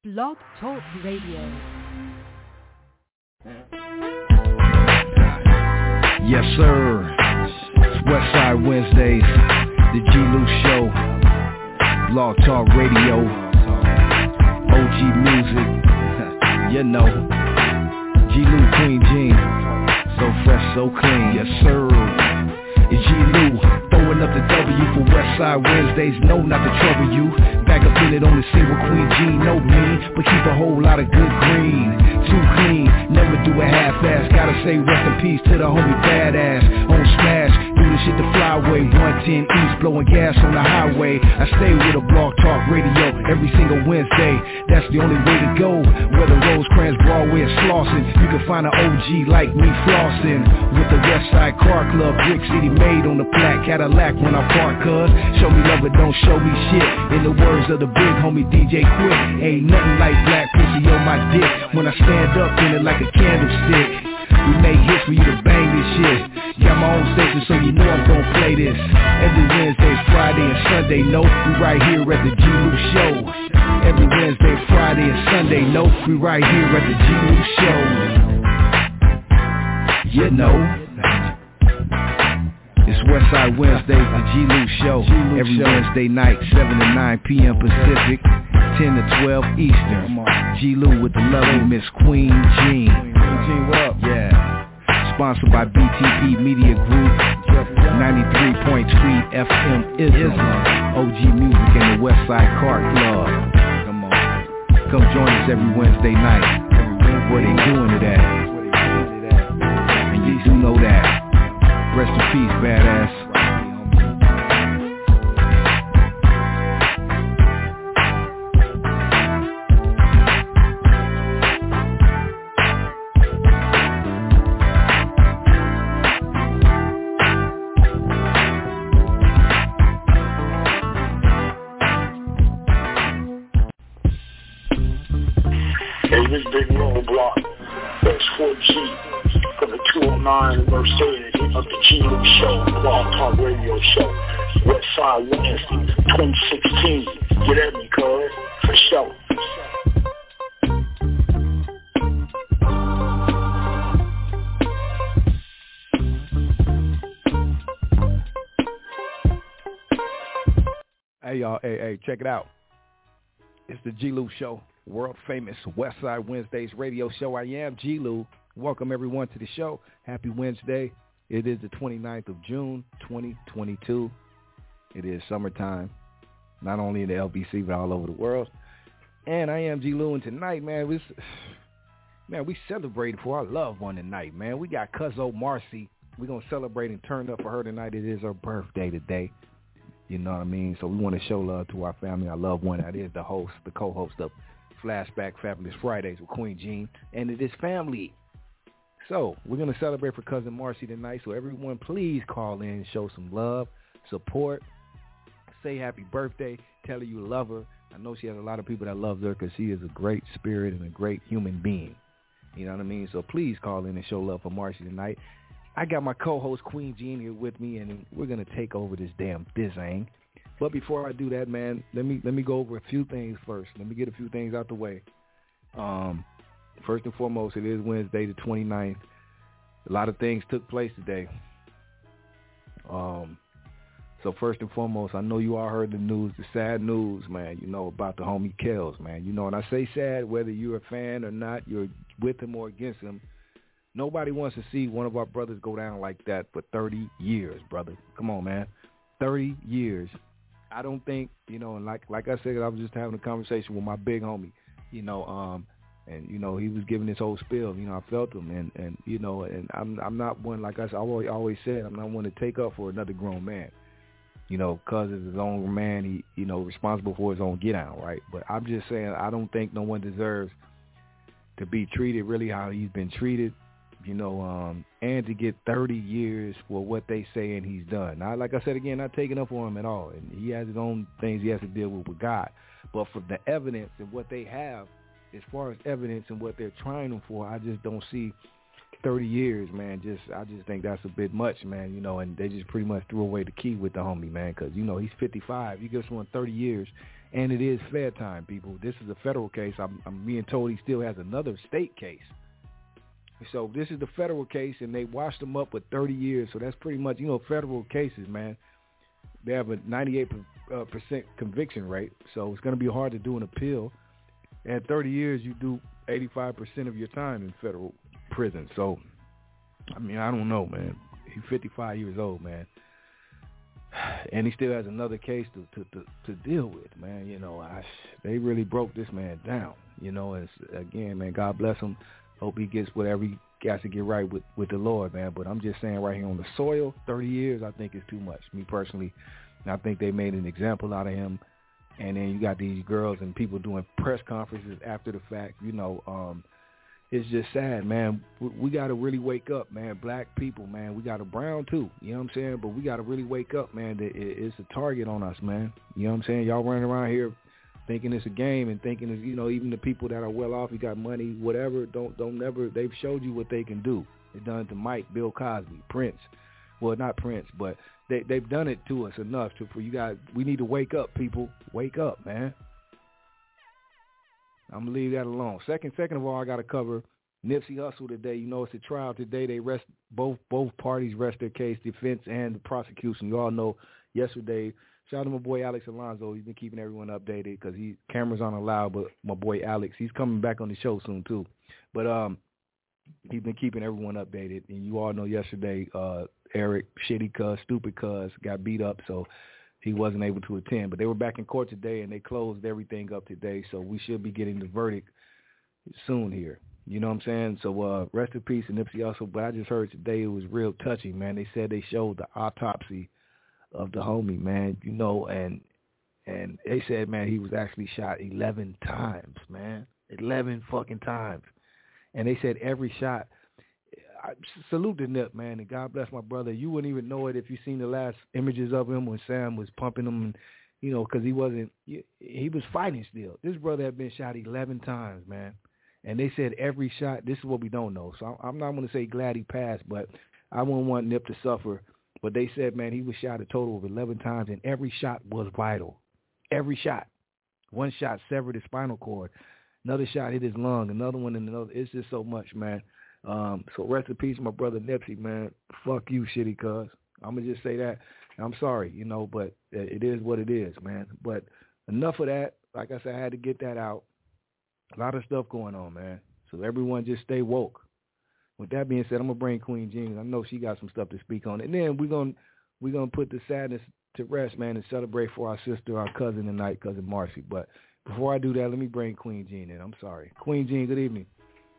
Blog Talk Radio. Yes, sir. It's Westside Wednesdays, the G. Lou Show, Blog Talk Radio, OG Music, you know, G. Lou, Queen Jean, so fresh, so clean. Yes, sir. It's G. Lou, throwing up the W for Westside Wednesdays. No, not to trouble you. Back up in it on the scene with Queen Jean. No mean, but keep a whole lot of good green. Too clean, never do a half-ass. Gotta say rest in peace to the homie Badass. On Smash, do the shit the flyway. 110 East, blowing gas on the highway. I stay with a Blog Talk Radio every single Wednesday. That's the only way to go. Whether Rosecrans, Broadway, or Slauson, you can find an OG like me flossing. With the Westside Car Club, Brick City made on the plaque. Cadillac when I park, cuz show me love but don't show me shit. In the words of the big homie DJ Quick, ain't nothing like black pussy on my dick. When I stand up in it like a candlestick, we make hits for you to bang this shit. Got my own station so you know I'm gon' play this every Wednesday, Friday, and Sunday. No, we right here at the G. Lou Show. Every Wednesday, Friday, and Sunday. No, we right here at the G. Lou Show. You know, it's Westside Wednesdays, the G. Lou Show. Every Wednesday night, 7 to 9 p.m. Pacific, 10 to 12 Eastern. G. Lou with the lovely Miss Queen Jean. What up? Yeah. Sponsored by BTP Media Group, 93.3 FM Islam, OG Music, and the Westside Car Club. Come on. Come join us every Wednesday night. Where they doing it at? And you do know that. Rest in peace, Badass. Hey, this big roadblock, X4G, from the 209 Mercedes of the G. Lou Show, Blog Talk Radio Show, Westside Wednesday, 2016. Get at me, cuz, for sure. Hey, y'all, hey, check it out. It's the G. Lou Show, world famous Westside Wednesdays radio show. I am G. Lou. Welcome everyone to the show. Happy Wednesday. It is the 29th of June, 2022. It is summertime, not only in the LBC, but all over the world. And I am G. Lou, and tonight, man, we celebrated for our loved one tonight, man. We got Cuzzo Marcy. We're going to celebrate and turn up for her tonight. It is her birthday today. You know what I mean? So we want to show love to our family, our loved one. That is the co-host of Flashback Fabulous Fridays with Queen Jean, and it is family. So we're going to celebrate for Cousin Marcy tonight. So everyone, please call in, show some love, support, say happy birthday, tell her you love her. I know she has a lot of people that love her because she is a great spirit and a great human being. You know what I mean? So please call in and show love for Marcy tonight. I got my co-host Queen Jean here with me, and we're going to take over this damn thing. But before I do that, man, let me go over a few things first. Let me get a few things out the way. First and foremost, it is Wednesday the 29th. A lot of things took place today. So first and foremost, I know you all heard the news, the sad news, man, you know, about the homie Kells, man. You know, and I say sad, whether you're a fan or not, you're with him or against him. Nobody wants to see one of our brothers go down like that for 30 years, brother. Come on, man. 30 years. I don't think, you know, and like I said, I was just having a conversation with my big homie, you know, and, you know, he was giving this whole spiel, you know, I felt him, and you know, and I'm not one, like I always said, I'm not one to take up for another grown man, you know, because it's his own man, he, you know, responsible for his own get out, right? But I'm just saying, I don't think no one deserves to be treated really how he's been treated. You know, and to get 30 years for what they saying he's done. Now, like I said again, not taking up for him at all. And he has his own things he has to deal with God. But for the evidence and what they have, as far as evidence and what they're trying him for, I just don't see 30 years, man. I just think that's a bit much, man, you know, and they just pretty much threw away the key with the homie, man, because, you know, he's 55. You give someone 30 years, And it is fair time, people. This is a federal case. I'm being told he still has another state case. So this is the federal case, and they washed him up with 30 years. So that's pretty much, federal cases, man. They have a 98% conviction rate, so it's going to be hard to do an appeal. And 30 years, you do 85% of your time in federal prison. So, I mean, I don't know, man. He's 55 years old, man. And he still has another case to deal with, man. They really broke this man down. And again, man, God bless him. Hope he gets whatever he got to get right with the Lord, man. But I'm just saying right here on the soil, 30 years, I think is too much. Me personally, and I think they made an example out of him. And then you got these girls and people doing press conferences after the fact. It's just sad, man. We got to really wake up, man. Black people, man. We got a brown too. You know what I'm saying? But we got to really wake up, man. It's a target on us, man. You know what I'm saying? Y'all running around here thinking it's a game and thinking it's, even the people that are well off, you got money, whatever, don't never, they've showed you what they can do. They've done it to Mike, Bill Cosby, Prince. Well, not Prince, but they've done it to us enough for you guys. We need to wake up, people. Wake up, man. I'm going to leave that alone. Second of all, I got to cover Nipsey Hussle today. It's a trial today. They rest both parties rest their case, defense and the prosecution. You all know yesterday, shout out to my boy Alex Alonzo. He's been keeping everyone updated because cameras aren't allowed, but my boy Alex, he's coming back on the show soon too. But he's been keeping everyone updated. And you all know yesterday, Eric, Shitty Cuz, Stupid Cuz, got beat up, so he wasn't able to attend. But they were back in court today, and they closed everything up today, so we should be getting the verdict soon here. You know what I'm saying? So rest in peace to Nipsey Hussle. But I just heard today it was real touching, man. They said they showed the autopsy of the homie, man, and they said, man, he was actually shot 11 times, man. 11 fucking times. And they said every shot, I salute the Nip, man, and God bless my brother. You wouldn't even know it if you seen the last images of him when Sam was pumping him, and, because he was fighting still. This brother had been shot 11 times, man. And they said every shot, this is what we don't know. So I'm not going to say glad he passed, but I wouldn't want Nip to suffer. But they said, man, he was shot a total of 11 times, and every shot was vital. Every shot. One shot severed his spinal cord. Another shot hit his lung. Another one and another. It's just so much, man. So rest in peace, my brother Nipsey, man. Fuck you, Shitty Cuz. I'm going to just say that. I'm sorry, but it is what it is, man. But enough of that. Like I said, I had to get that out. A lot of stuff going on, man. So everyone just stay woke. With that being said, I'm going to bring Queen Jean. I know she got some stuff to speak on. And then we're gonna put the sadness to rest, man, and celebrate for our sister, our cousin tonight, Cousin Marcy. But before I do that, let me bring Queen Jean in. I'm sorry. Queen Jean, good evening.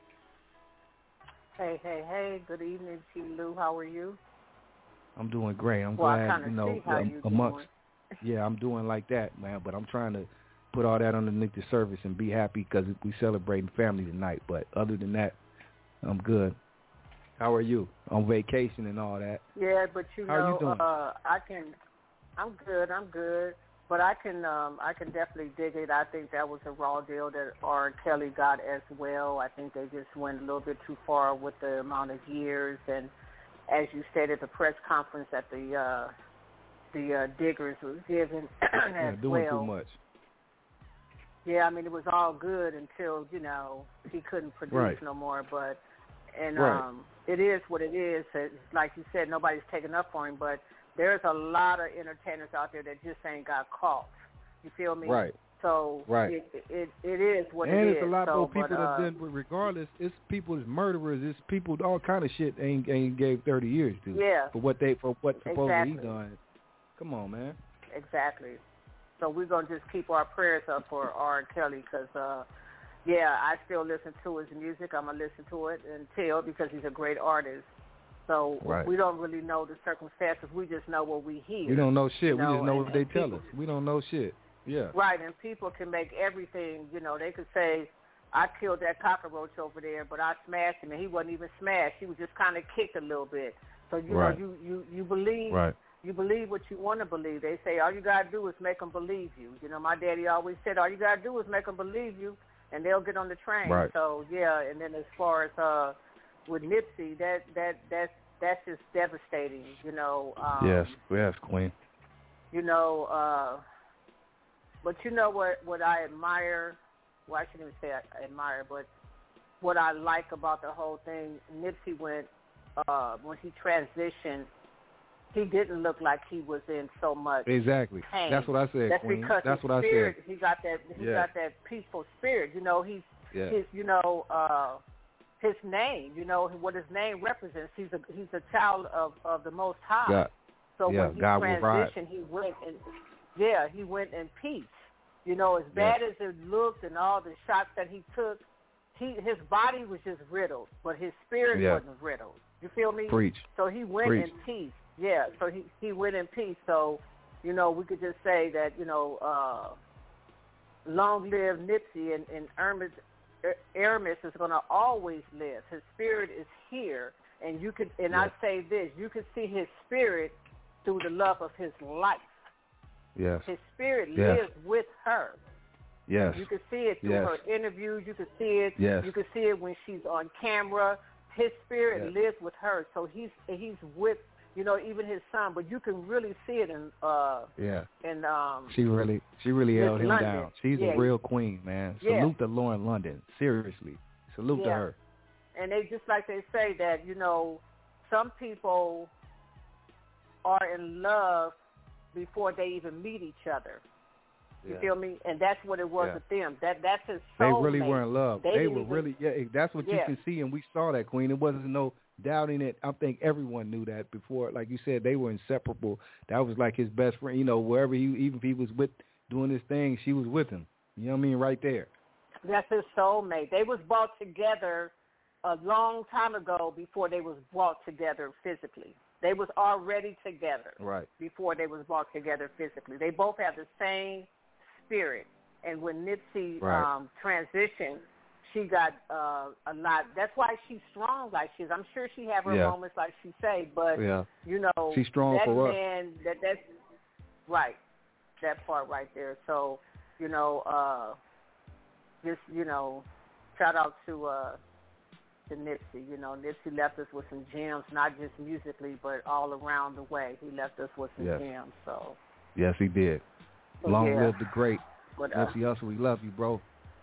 Hey. Good evening, T. Lou. How are you? I'm doing great. I'm glad, amongst. Yeah, I'm doing like that, man. But I'm trying to put all that underneath the surface and be happy because we celebrating family tonight. But other than that, I'm good. How are you? On vacation and all that. Yeah, but how are you doing? I'm good. But I can definitely dig it. I think that was a raw deal that R. Kelly got as well. I think they just went a little bit too far with the amount of years. And as you said at the press conference that the Diggers was given as doing well. Too much. Yeah, I mean it was all good until he couldn't produce no more. But it is what it is. It's like you said, nobody's taking up for him, but there's a lot of entertainers out there that just ain't got caught. You feel me? Right. So it is what and it is. And it's a lot more people that done, regardless, it's people that's murderers, it's people, all kind of shit ain't gave 30 years to. Yeah. For what supposedly he done. Come on, man. Exactly. So we're going to just keep our prayers up for R. Kelly because, I still listen to his music. I'm going to listen to it until because he's a great artist. So we don't really know the circumstances. We just know what we hear. We don't know shit. We just know what they tell us. We don't know shit. Yeah. Right, and people can make everything, they could say, I killed that cockroach over there, but I smashed him, and he wasn't even smashed. He was just kind of kicked a little bit. So, know, you believe. Right. You believe what you want to believe. They say all you got to do is make them believe you. My daddy always said all you got to do is make them believe you, and they'll get on the train. Right. So, and then as far as with Nipsey, that's just devastating, Yes, Queen. But you know what I admire, well, I shouldn't even say I admire, but what I like about the whole thing, Nipsey when he transitioned, he didn't look like he was in so much Exactly. pain. That's what I said, That's Queen. because That's his what spirit, I said. he got that peaceful spirit. You know, his name, you know, what his name represents. He's a child of the Most High. Yeah. So when he God will ride. transitioned, he went in peace. You know, as bad as it looked and all the shots that he took, his body was just riddled, but his spirit wasn't riddled. You feel me? Preach. So he went in peace. Yeah, so he went in peace. So, you know, we could just say that, you know, long live Nipsey and Aramis is going to always live. His spirit is here. And you could, and I say this, you could see his spirit through the love of his life. Yes. His spirit lives with her. Yes. You can see it through her interviews. You can see it. Yes. You can see it when she's on camera. His spirit lives with her. So he's with, you know, even his son. But you can really see it in she really held him London. down. She's a real queen, man. Salute to Lauren London. Seriously. Salute to her. And they just like they say that, you know, some people are in love before they even meet each other. You feel me? And that's what it was with them. That's his soulmate. They really were in love. They were really, that's what you can see, and we saw that, Queen. It wasn't no doubting it. I think everyone knew that before. Like you said, they were inseparable. That was like his best friend. You know, wherever even if he was with doing his thing, she was with him. You know what I mean? Right there. That's his soulmate. They was brought together a long time ago before they was brought together physically. They was already together before they was brought together physically. They both have the same spirit. And when Nipsey transitioned, she got a lot. That's why she's strong like she is. I'm sure she have her moments like she say, but you know, she's strong that for man, that's right. That part right there. So, you know, just, you know, shout out to Nipsey. You know, Nipsey left us with some gems, not just musically, but all around the way. He left us with some gems. So yes, he did. Long live the great Nipsey Hussle. We love you, bro.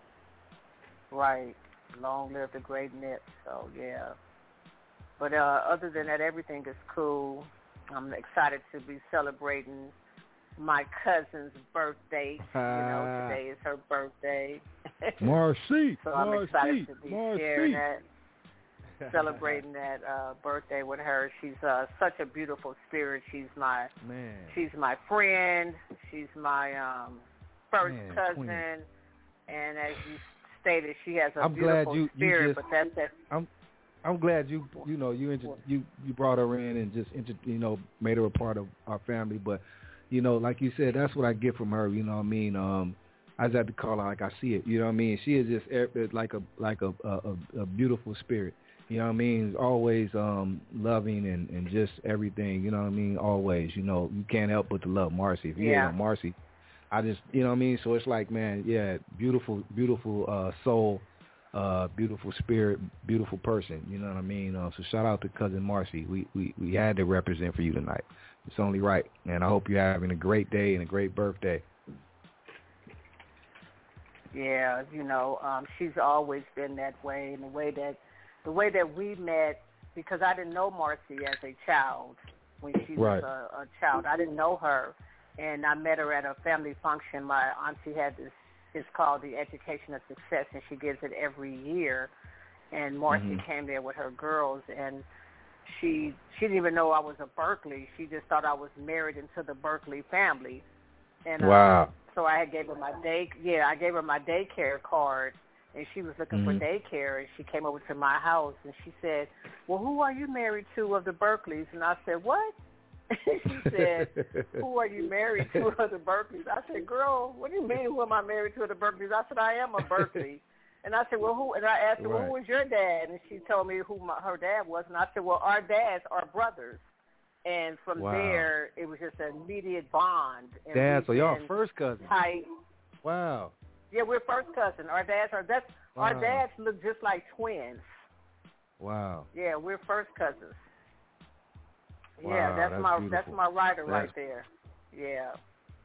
Right. Long live the great Nip. So yeah. But other than that, everything is cool. I'm excited to be celebrating my cousin's birthday. You know, today is her birthday. Marcy. So I'm excited to be sharing that. Celebrating that birthday with her. She's such a beautiful spirit. She's my friend. She's my first cousin. Queen. And as you stated, she has a beautiful spirit. But that's that. I'm glad you brought her in and just made her a part of our family. But you know, like you said, that's what I get from her. You know what I mean? I just have to call her like I see it. You know what I mean? She is just like a beautiful spirit. You know what I mean? Always loving and just everything. You know what I mean? Always. You know, you can't help but to love Marcy. If you hate on Marcy, I just, you know what I mean? So it's like, man, beautiful soul, beautiful spirit, beautiful person. You know what I mean? So shout out to Cousin Marcy. We had to represent for you tonight. It's only right. And I hope you're having a great day and a great birthday. Yeah, you know, she's always been that way. And the way that we met, because I didn't know Marcy as a child when she was a child. I didn't know her. And I met her at a family function. My auntie had this, it's called the Education of Success, and she gives it every year. And Marcy came there with her girls, and she didn't even know I was a Berkeley. She just thought I was married into the Berkeley family. And so I gave her my daycare card, and she was looking for daycare, and she came over to my house, and she said, well, who are you married to of the Berkeleys? And I said, what? She said, who are you married to of the Berkeleys? I said, girl, what do you mean, who am I married to of the Berkeleys? I said, I am a Berkeley. And I said, well, who? And I asked her, well, who was your dad? And she told me who her dad was. And I said, well, our dads are brothers. And from there, it was just an immediate bond. And so y'all first cousins. Tight. Wow. Yeah, we're first cousin. Our dads look just like twins. Wow. Yeah, we're first cousins. Wow, yeah, that's my beautiful. my rider right there. Yeah.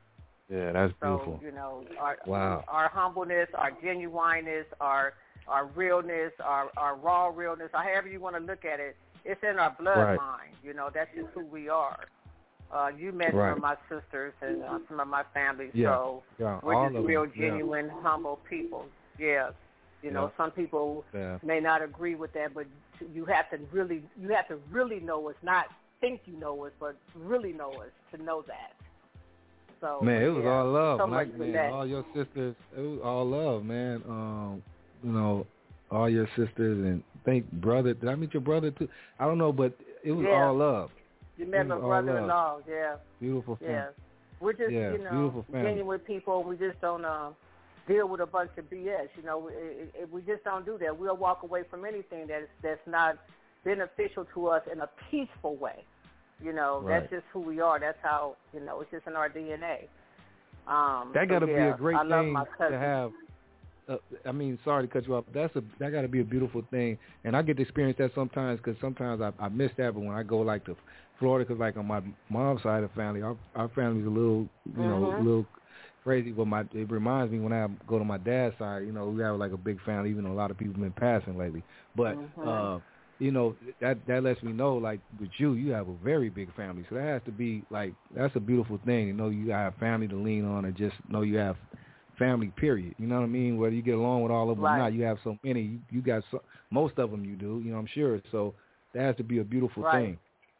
Yeah, that's beautiful. So, you know, our humbleness, our genuineness, our realness, our raw realness, or however you want to look at it, it's in our bloodline. Right. You know, that's just who we are. You met some of my sisters and some of my family, so we're just real, genuine, humble people. Yeah. You know, some people may not agree with that, but you have to really know us, not think you know us, but really know us to know that. So, man, it was all love. So all your sisters, it was all love, man. You know, all your sisters and brother. Did I meet your brother too? I don't know, but it was all love. You met my brother-in-law, Beautiful family. Yeah. We're just, you know, genuine people. We just don't deal with a bunch of BS. You know, we just don't do that. We'll walk away from anything that's not beneficial to us in a peaceful way. You know, that's just who we are. That's how, you know, it's just in our DNA. That got to be a great thing to have. I mean, sorry to cut you off. That got to be a beautiful thing, and I get to experience that sometimes because sometimes I miss that. But when I go like to Florida, because like on my mom's side of the family, our family's a little, you know, a little crazy. But it reminds me when I go to my dad's side, you know, we have like a big family, even though a lot of people have been passing lately. But you know, that lets me know, like, with you have a very big family. So that has to be, like, that's a beautiful thing. You know, you have family to lean on and just know you have family, period. You know what I mean? Whether you get along with all of them or not, you have so many. You got most of them you do, you know, I'm sure. So that has to be a beautiful thing.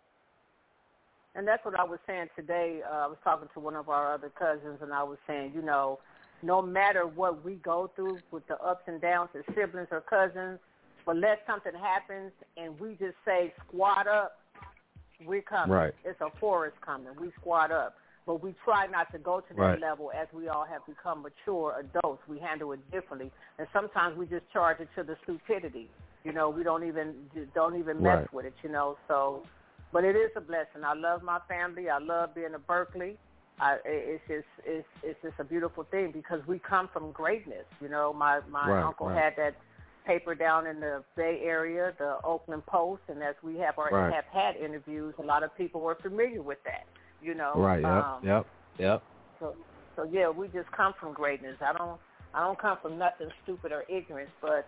And that's what I was saying today. I was talking to one of our other cousins, and I was saying, you know, no matter what we go through with the ups and downs as siblings or cousins, but let something happens and we just say squat up, we're coming. Right. It's a forest coming. We squat up. But we try not to go to that level as we all have become mature adults. We handle it differently. And sometimes we just charge it to the stupidity. You know, we don't even mess with it, you know. So, but it is a blessing. I love my family. I love being a Berkeley. It's just a beautiful thing because we come from greatness. You know, my uncle had that paper down in the Bay Area, the Oakland Post, and as we have have had interviews, a lot of people were familiar with that, you know. Yep. So yeah, we just come from greatness. I don't come from nothing stupid or ignorant, but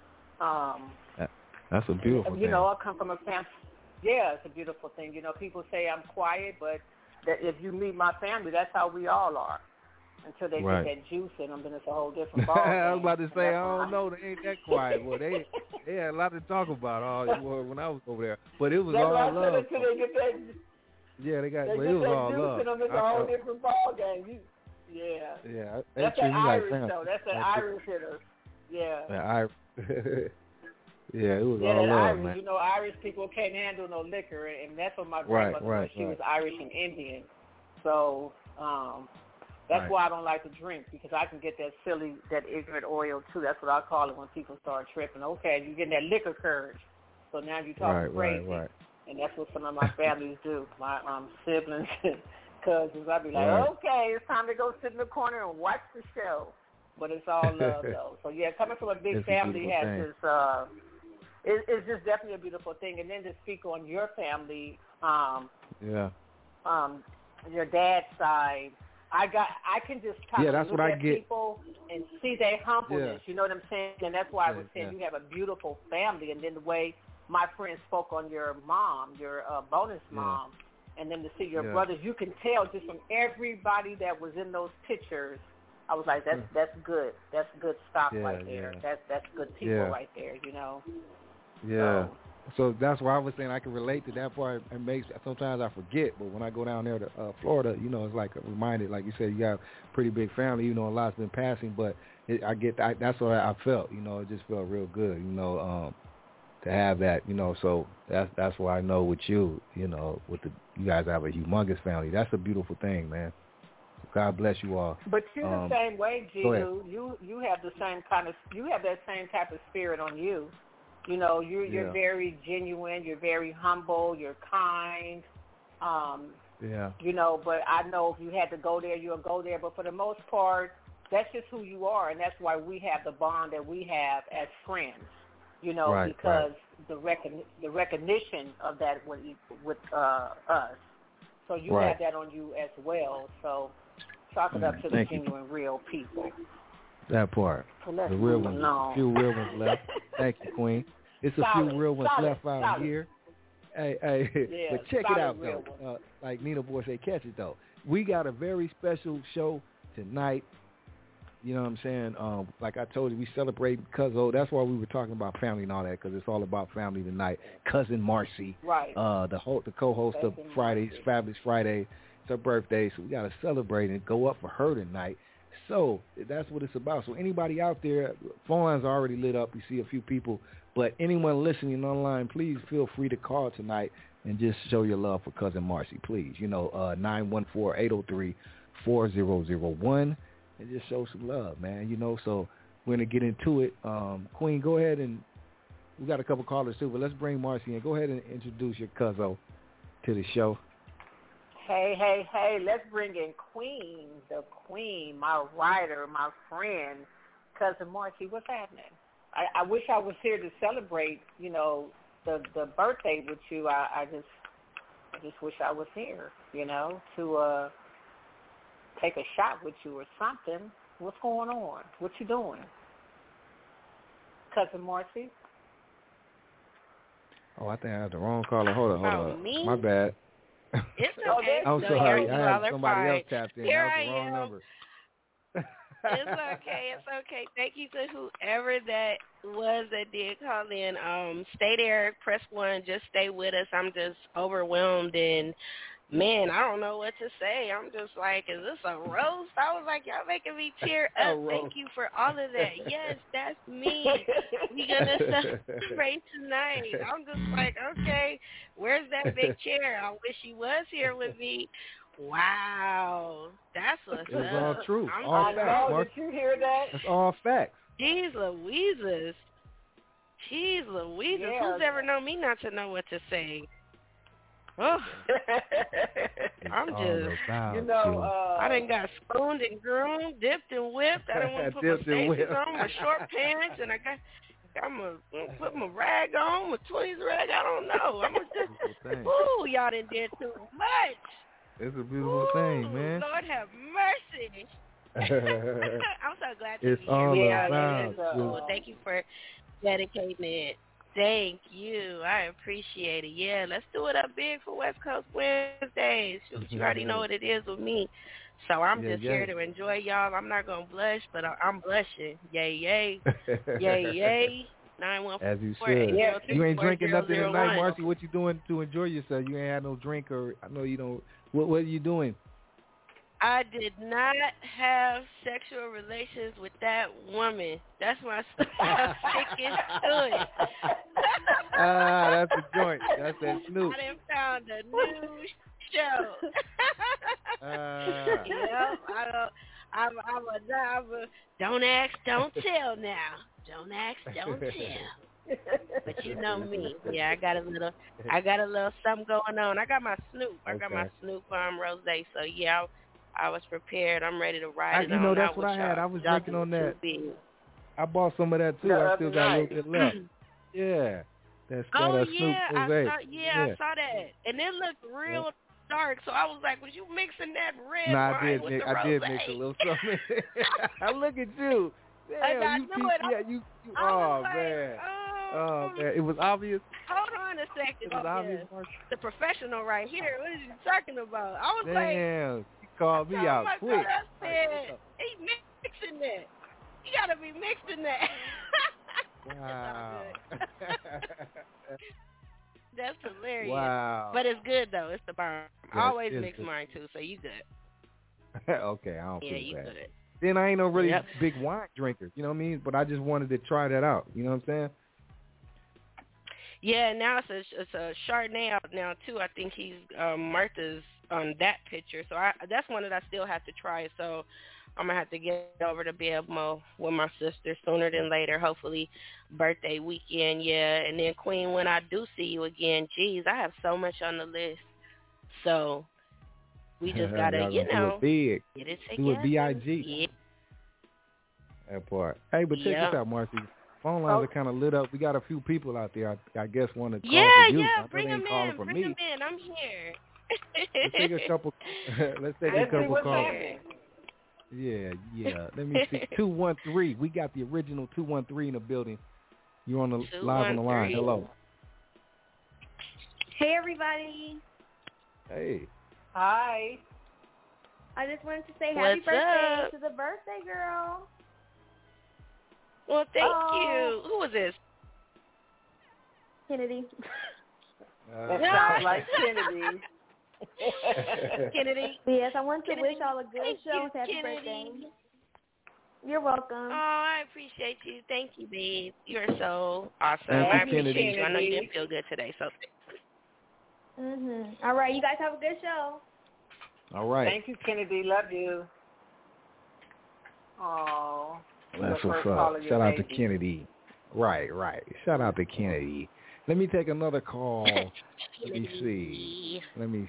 that's a beautiful thing. You know, I come from a family. Yeah, it's a beautiful thing. You know, people say I'm quiet, but that if you meet my family, that's how we all are. Until they get that juice in them, then it's a whole different ball game. I was about to say, I don't know, they ain't that quiet. Well, they had a lot to talk about when I was over there. But it was all love. Yeah, they got it was all love. It's a whole different ball game. Yeah. That's an Irish, though. That's an Irish hitter. Yeah. Yeah, it was all love, Irish, man. You know, Irish people can't handle no liquor, and that's what my grandmother was. She was Irish and Indian. So, that's why I don't like to drink, because I can get that ignorant oil, too. That's what I call it when people start tripping. Okay, you're getting that liquor courage. So now you're talking crazy. And that's what some of my families do. My siblings and cousins, I'd be like, okay, it's time to go sit in the corner and watch the show. But it's all love, though. So, yeah, coming from a big family it's just definitely a beautiful thing. And then to speak on your family, your dad's side, I can just kind of look at people and see their humbleness. You know what I'm saying? And that's why I was saying you have a beautiful family. And then the way my friend spoke on your mom, your bonus mom, and then to see your brothers, you can tell just from everybody that was in those pictures. I was like, that's good. That's good stock right there. That's good people right there. You know. Yeah. So that's why I was saying I can relate to that part. It makes sometimes I forget, but when I go down there to Florida, you know, it's like a reminder. Like you said, you got a pretty big family. You know, a lot's been passing, but that's what I felt. You know, it just felt real good. You know, to have that. You know, so that's why I know with you. You know, you guys have a humongous family. That's a beautiful thing, man. God bless you all. But you're the same way, G. You have the same you have that same type of spirit on you. You know, you're very genuine. You're very humble. You're kind. You know, but I know if you had to go there, you'll go there. But for the most part, that's just who you are, and that's why we have the bond that we have as friends. You know, because the recognition of that with us. So you have that on you as well. So Chalk it up to the Thank you. genuine, real people. That part. So let's The real move ones. along. A few real ones left. Thank you, Queen. It's a Solid, few real ones solid, left out solid. here. Hey, Yeah, but check it solid out, real though. Like Nina Boy say, catch it, though. We got a very special show tonight. You know what I'm saying? Like I told you, we celebrate Cuzzo. That's why we were talking about family and all that, because it's all about family tonight. Cousin Marcy, Right. the co-host of Cousin Fridays, Marcy. Fabulous Friday. It's her birthday, so we got to celebrate and go up for her tonight. So that's what it's about. So anybody out there, phone lines are already lit up. You see a few people. But anyone listening online, please feel free to call tonight and just show your love for Cousin Marcy, please. 914-803-4001. And just show some love, man. So we're going to get into it. Queen, go ahead, and we got a couple callers too, but let's bring Marcy in. Go ahead and introduce your Cuzzo to the show. Hey, let's bring in Queen, the Queen, my writer, my friend, Cousin Marcy. What's happening? I wish I was here to celebrate, the birthday with you. I just wish I was here, to take a shot with you or something. What's going on? What you doing? Cousin Marcy? Oh, I think I had the wrong caller. Hold on. Me? My bad. It's okay. I'm No, sorry. you're I had somebody fine. else tapped in. Here That was I the wrong am. number. It's okay. Thank you to whoever that was that did call in. Stay there, press 1, just stay with us. I'm just overwhelmed and man, I don't know what to say. I'm just like, is this a roast? I was like, y'all making me tear up. Thank you for all of that. Yes, that's me. We gonna celebrate tonight. I'm just like, okay, where's that big chair? I wish he was here with me. Wow, that's what's It was up. all true. I'm All just facts, like, Mark. Did you hear that? That's all facts. Jeez Louises. Yeah. Who's ever known me not to know what to say? Oh, I'm All just, about you. I done got spooned and groomed, dipped and whipped. I done want to put my Dipped and Stacy's whipped. on, my short pants, and I'm going to put my rag on, my 20s rag. I don't know. I'm going to just, ooh, y'all done did too much. It's a beautiful thing, man. Lord have mercy. I'm so glad to It's be all here. about Well, thank you for dedicating it. Thank you. I appreciate it. Yeah, let's do it up big for West Coast Wednesdays. Shoot, you already know what it is with me. So I'm just here to enjoy y'all. I'm not going to blush, but I'm blushing. Yay, yay. Yay, yay. 914. As you should. Yeah. You ain't drinking nothing tonight, Marcy. What you doing to enjoy yourself? You ain't had no drink, or I know you don't. What are you doing? I did not have sexual relations with that woman. That's my sticking to it. That's a joint. That's that Snoop. I done found a new show. Yep. I'm a don't ask, don't tell now. Don't ask, don't tell. But you know me. Yeah, I got a little something going on. I got my Snoop. I got my Snoop rosé. So yeah, I was prepared. I'm ready to ride it on. You know, that's out what I had. I was y'all drinking on that. big. I bought some of that too. I still got a little bit left. Yeah. That's got a Snoop rosé. I saw that. And it looked real dark, so I was like, was you mixing that red wine with the rosé? I did mix a little something. I look at you. Damn, you oh, man. Oh, man. It was obvious. Hold on a second. It was obvious, Mark. The professional right here. What are you talking about? I was like, damn, you called me out quick. I said, he mixing that. You got to be mixing that. Wow. That's hilarious. Wow. But it's good, though. It's the bomb. I always mix good. mine, too, so you good. Okay, I don't feel you bad. good. Then I ain't no really big wine drinker, you know what I mean? But I just wanted to try that out, you know what I'm saying? Yeah, now it's a Chardonnay out now, too. I think he's Martha's on that picture. So that's one that I still have to try. So I'm going to have to get over to BMO with my sister sooner than later, hopefully birthday weekend, yeah. And then, Queen, when I do see you again, geez, I have so much on the list. So we just got to, get it big. Get it together. Do it B-I-G. Yeah. That part. Hey, but check this out, Marcy. Phone lines are kind of lit up. We got a few people out there, I guess, want to call for you. Bring them in. Bring them in. I'm here. Let's take a couple calls. Yeah. Let me see. 213. We got the original 213 in the building. You're on the live on the line. Hello. Hey, everybody. Hey. Hi. I just wanted to say What's happy birthday up? to the birthday girl. Well, thank you. Who was this? Kennedy. That sounds like Kennedy. Kennedy. Yes, I want to Kennedy. wish y'all a good Thank show. you, Happy Kennedy. birthday. You're welcome. Oh, I appreciate you. Thank you, babe. You're so awesome. Thank you, I appreciate Kennedy. you. I know you didn't feel good today, so All right, you guys have a good show. All right. Thank you, Kennedy. Love you. Oh. That's what's up. Shout out to Kennedy. Right. Shout out to Kennedy. Let me take another call. Let me see.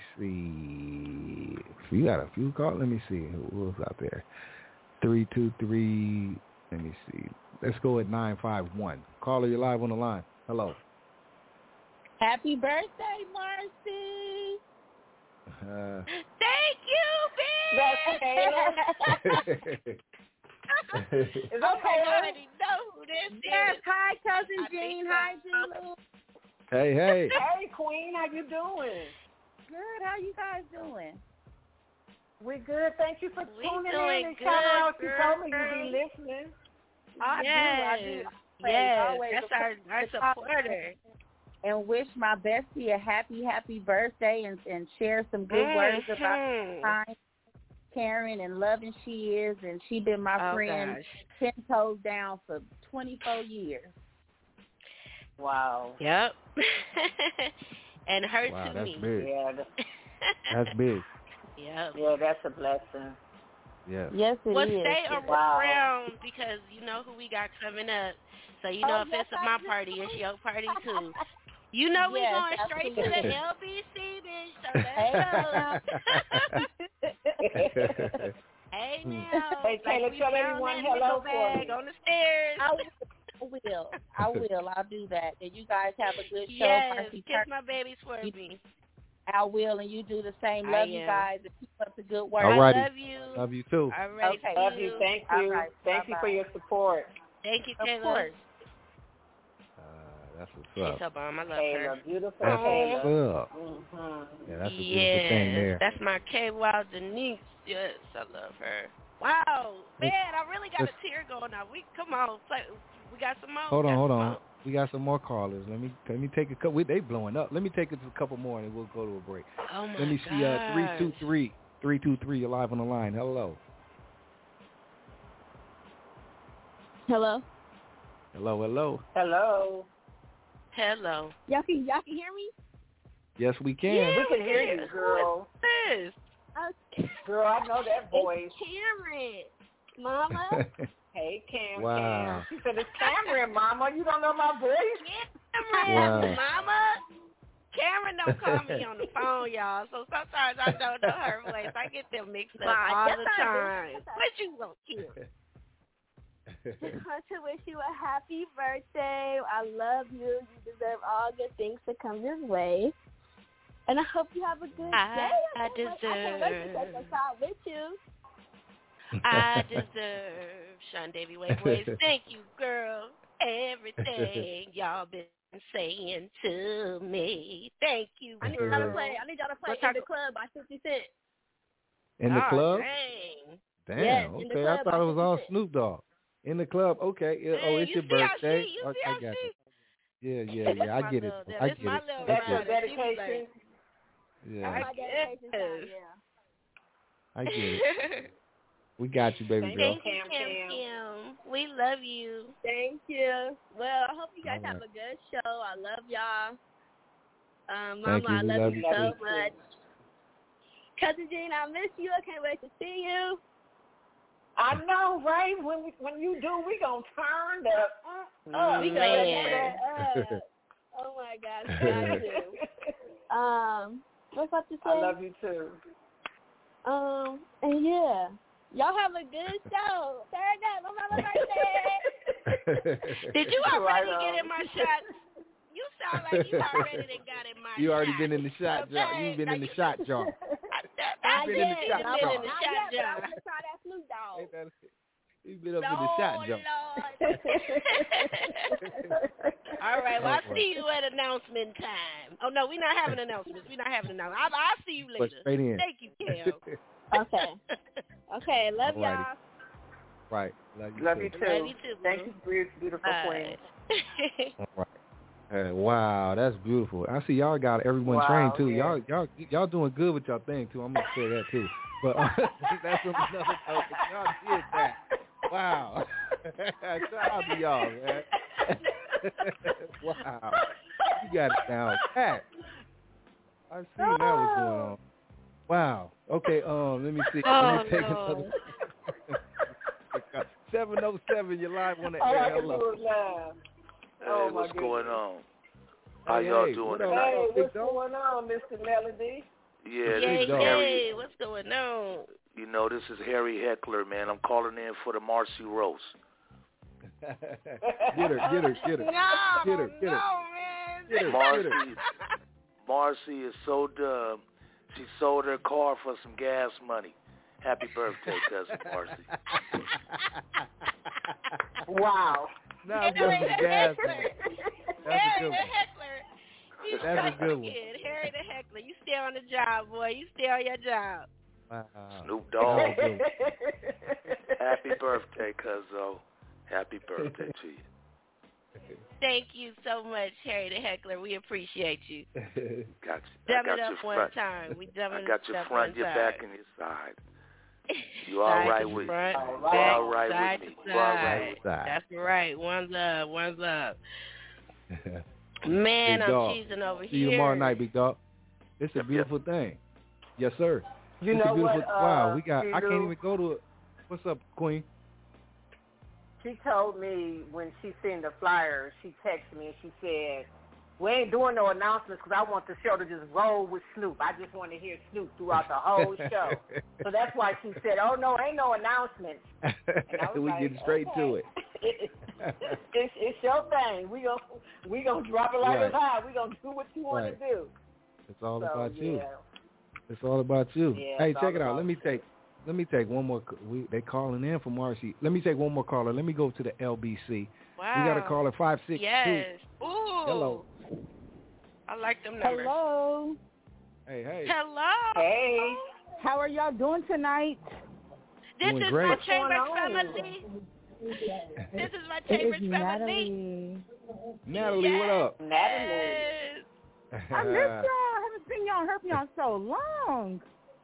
You got a few calls? Let me see. Who's out there? 323. Let me see. Let's go at 951. Caller, you're live on the line. Hello. Happy birthday, Marcy. thank you, babe. It's I already know who this Yes, is. hi, Cousin Jean. Hi, Jean. Hey. Hey, Queen, how you doing? Good. How you guys doing? We good. Thank you for We tuning doing in and good, shout out. You girl. told me you'd be listening. I do. Yes, Always that's our supporter. And wish my bestie a happy birthday and share some good words about the kind, caring, and loving she is. And she been my friend 10 toes down for 24 years. Wow. Yep. And her Wow, to that's me. big. Yeah. That's big. Yep. Yeah, that's a blessing. Yes. Yes, it Well, is. stay Wow. around because you know who we got coming up. So you know if it's my party, it's your party too. You know we Yes, going straight to the absolutely. LBC, bitch. So let's go. Hey now. Hey, Taylor, we tell found everyone that hello nickel for bag me. on the stairs. I will. I'll do that. And you guys have a good show. Yes, Marcy, kiss my babies for me. I will, and you do the same. I Love you am. guys and keep up the good work. All righty. I love you. Love you too. All right. Okay. Love you. Thank you. All right. Thank you for your support. Thank you, Of Taylor. course. That's what's She's up. so bomb. I love Taylor, her. beautiful That's Taylor. what's up. Mm-hmm. Yeah, that's a beautiful thing there. That's my K Wild Denise. Yes, I love her. Wow, man, I really got a tear going now. Come on, we got some more. Hold on. We got some more callers. Let me take a couple. They blowing up. Let me take a couple more and we'll go to a break. Oh my Let me see. gosh. 323. You're live on the line. Hello. Hello. Hello. Y'all can hear me? Yes, we can. Yeah, We can hear you, girl. Who is this? Girl, I know that voice. Cameron. Mama. Hey, Cam. Wow. Cam. She said, it's Cameron, Mama. You don't know my voice? Cameron, Wow. Mama. Cameron don't call me on the phone, y'all. So sometimes I don't know her voice. I get them mixed up all the time. What you want, Kim? Just want to wish you a happy birthday. I love you. You deserve all good things to come your way. And I hope you have a good day. I I can't wait to take a shot with you. I deserve Sean Davy Way voice. Thank you, girl. Everything y'all been saying to me. Thank you, girl. I need y'all to play In the Club by 50 Cent. In the club? Dang. Damn. Yes, in the Okay, I club thought it was all 50 Cent. Snoop Dogg. In the club. Okay. Man, It's your birthday. You see I how got she? you. Yeah. I get it. That's my little That's your brother. dedication. Yeah. My dedication song, I get it. We got you, baby girl. Thank you, Kim. We love you. Thank you. Well, I hope you guys All have right. a good show. I love y'all. Thank Mama, you. I We love love you you so too. much. Cousin Jean, I miss you. I can't wait to see you. I know, right? When you do, we gonna turn up. Man. We gonna turn up. Oh my gosh, got you. What was I about to say? I love you too. And yeah, y'all have a good show. Turn up on my birthday. Did you already Right get in my shots? You sound like you already done got in my You already shot. been in the shot jar. You've been in the shot jar. I've been in the shot jar. jar. But I want to try that Snoop Dogg. You've been up in the shot jump. All right, well, I'll see you at announcement time. Oh, no, we're not having announcements. I'll see you later. Straight in. Thank you, Cam. Okay, love y'all. Right. Love you too. Thank you for your beautiful queen. All right. Wow, that's beautiful. I see y'all got everyone trained too. Yeah. Y'all doing good with y'all thing too. I'm gonna say that too. But that's another topic. Y'all did that. Wow. Shout out to y'all, man. Wow. You got it down pat. I see that was going on. Wow. Okay, let me see. Let me take another 707, you're live on the air. Hello. Hey, what's going on? How y'all doing tonight? Hey, what's going on, Mr. Melody? Yeah, this is Harry. What's going on? You know, this is Harry Heckler, man. I'm calling in for the Marcy roast. Get her. Marcy is so dumb. She sold her car for some gas money. Happy birthday, cousin Marcy. Wow. Now for some gas money. That's a good one. That's a good one. Harry the Heckler. You stay on the job, boy. You stay on your job. Wow. Snoop Dogg. Happy birthday, cuzzo. Happy birthday to you. Thank you so much, Harry the Heckler. We appreciate you. Got you. Dumb it up one time. I got your front, your back, and your side. You all right with me? You all right with me? You all right with me? That's right. One love. Man, I'm cheesing over See here. you tomorrow night, big dog. It's a beautiful thing. Yes, sir. You know what? Wow, we got. I can't even go to it. What's up, Queen? She told me when she seen the flyer, she texted me and she said, "We ain't doing no announcements because I want the show to just roll with Snoop. I just want to hear Snoop throughout the whole show." So that's why she said, "Oh no, ain't no announcements." We get straight to it. It's your thing. We gonna drop it like it's hot. We gonna do what you want to do. It's all about you. It's all about you. Yeah, hey, check it out. Let me take one more. They calling in for Marcy. Let me take one more caller. Let me go to the LBC. Wow. We got a caller 562. Yes. Ooh. Hello. I like them numbers. Hello. Hey. Hello. Hey. How are y'all doing tonight? This doing is great. my favorite family. This is my favorite family. Natalie, what up? Natalie. I miss y'all. I haven't seen y'all and heard from y'all so long.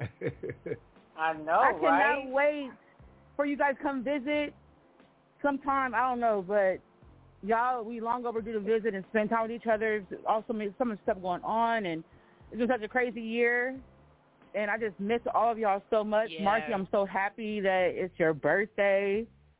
I know, I right? cannot wait for you guys to come visit sometime. I don't know, but y'all, we long overdue to visit and spend time with each other. Also, some of the stuff going on, and it's been such a crazy year. And I just miss all of y'all so much. Yeah. Marcy, I'm so happy that it's your birthday.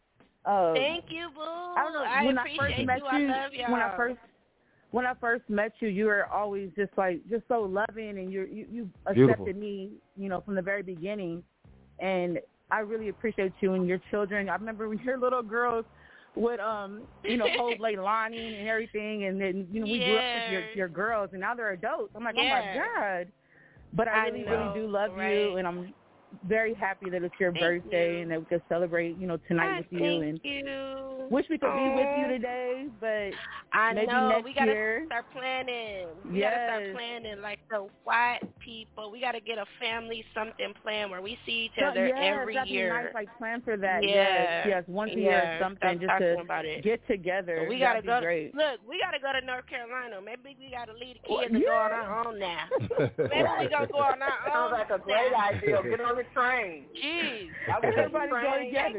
Thank you, boo. I don't know. I appreciate you. I love y'all. When I first met you, you were always just so loving, and you accepted me, from the very beginning. And I really appreciate you and your children. I remember when your little girls would, hold late lining and everything, and then we grew up with your girls, and now they're adults. I'm like, oh my God! But I really do love you, and I'm very happy that it's your birthday and that we could celebrate, tonight with you. And wish we could be with you today, but maybe next year. We gotta start planning. We gotta start planning like the white people. We gotta get a family something planned where we see each other every year. Nice, like plan for that. Yes, once a year or something, just to get together. So we gotta go. Great. Look, we gotta go to North Carolina. Maybe we gotta leave the kids and go on our own now. Maybe we gonna go on our own. Sounds like a great idea. Get on the train. Jeez, everybody go together.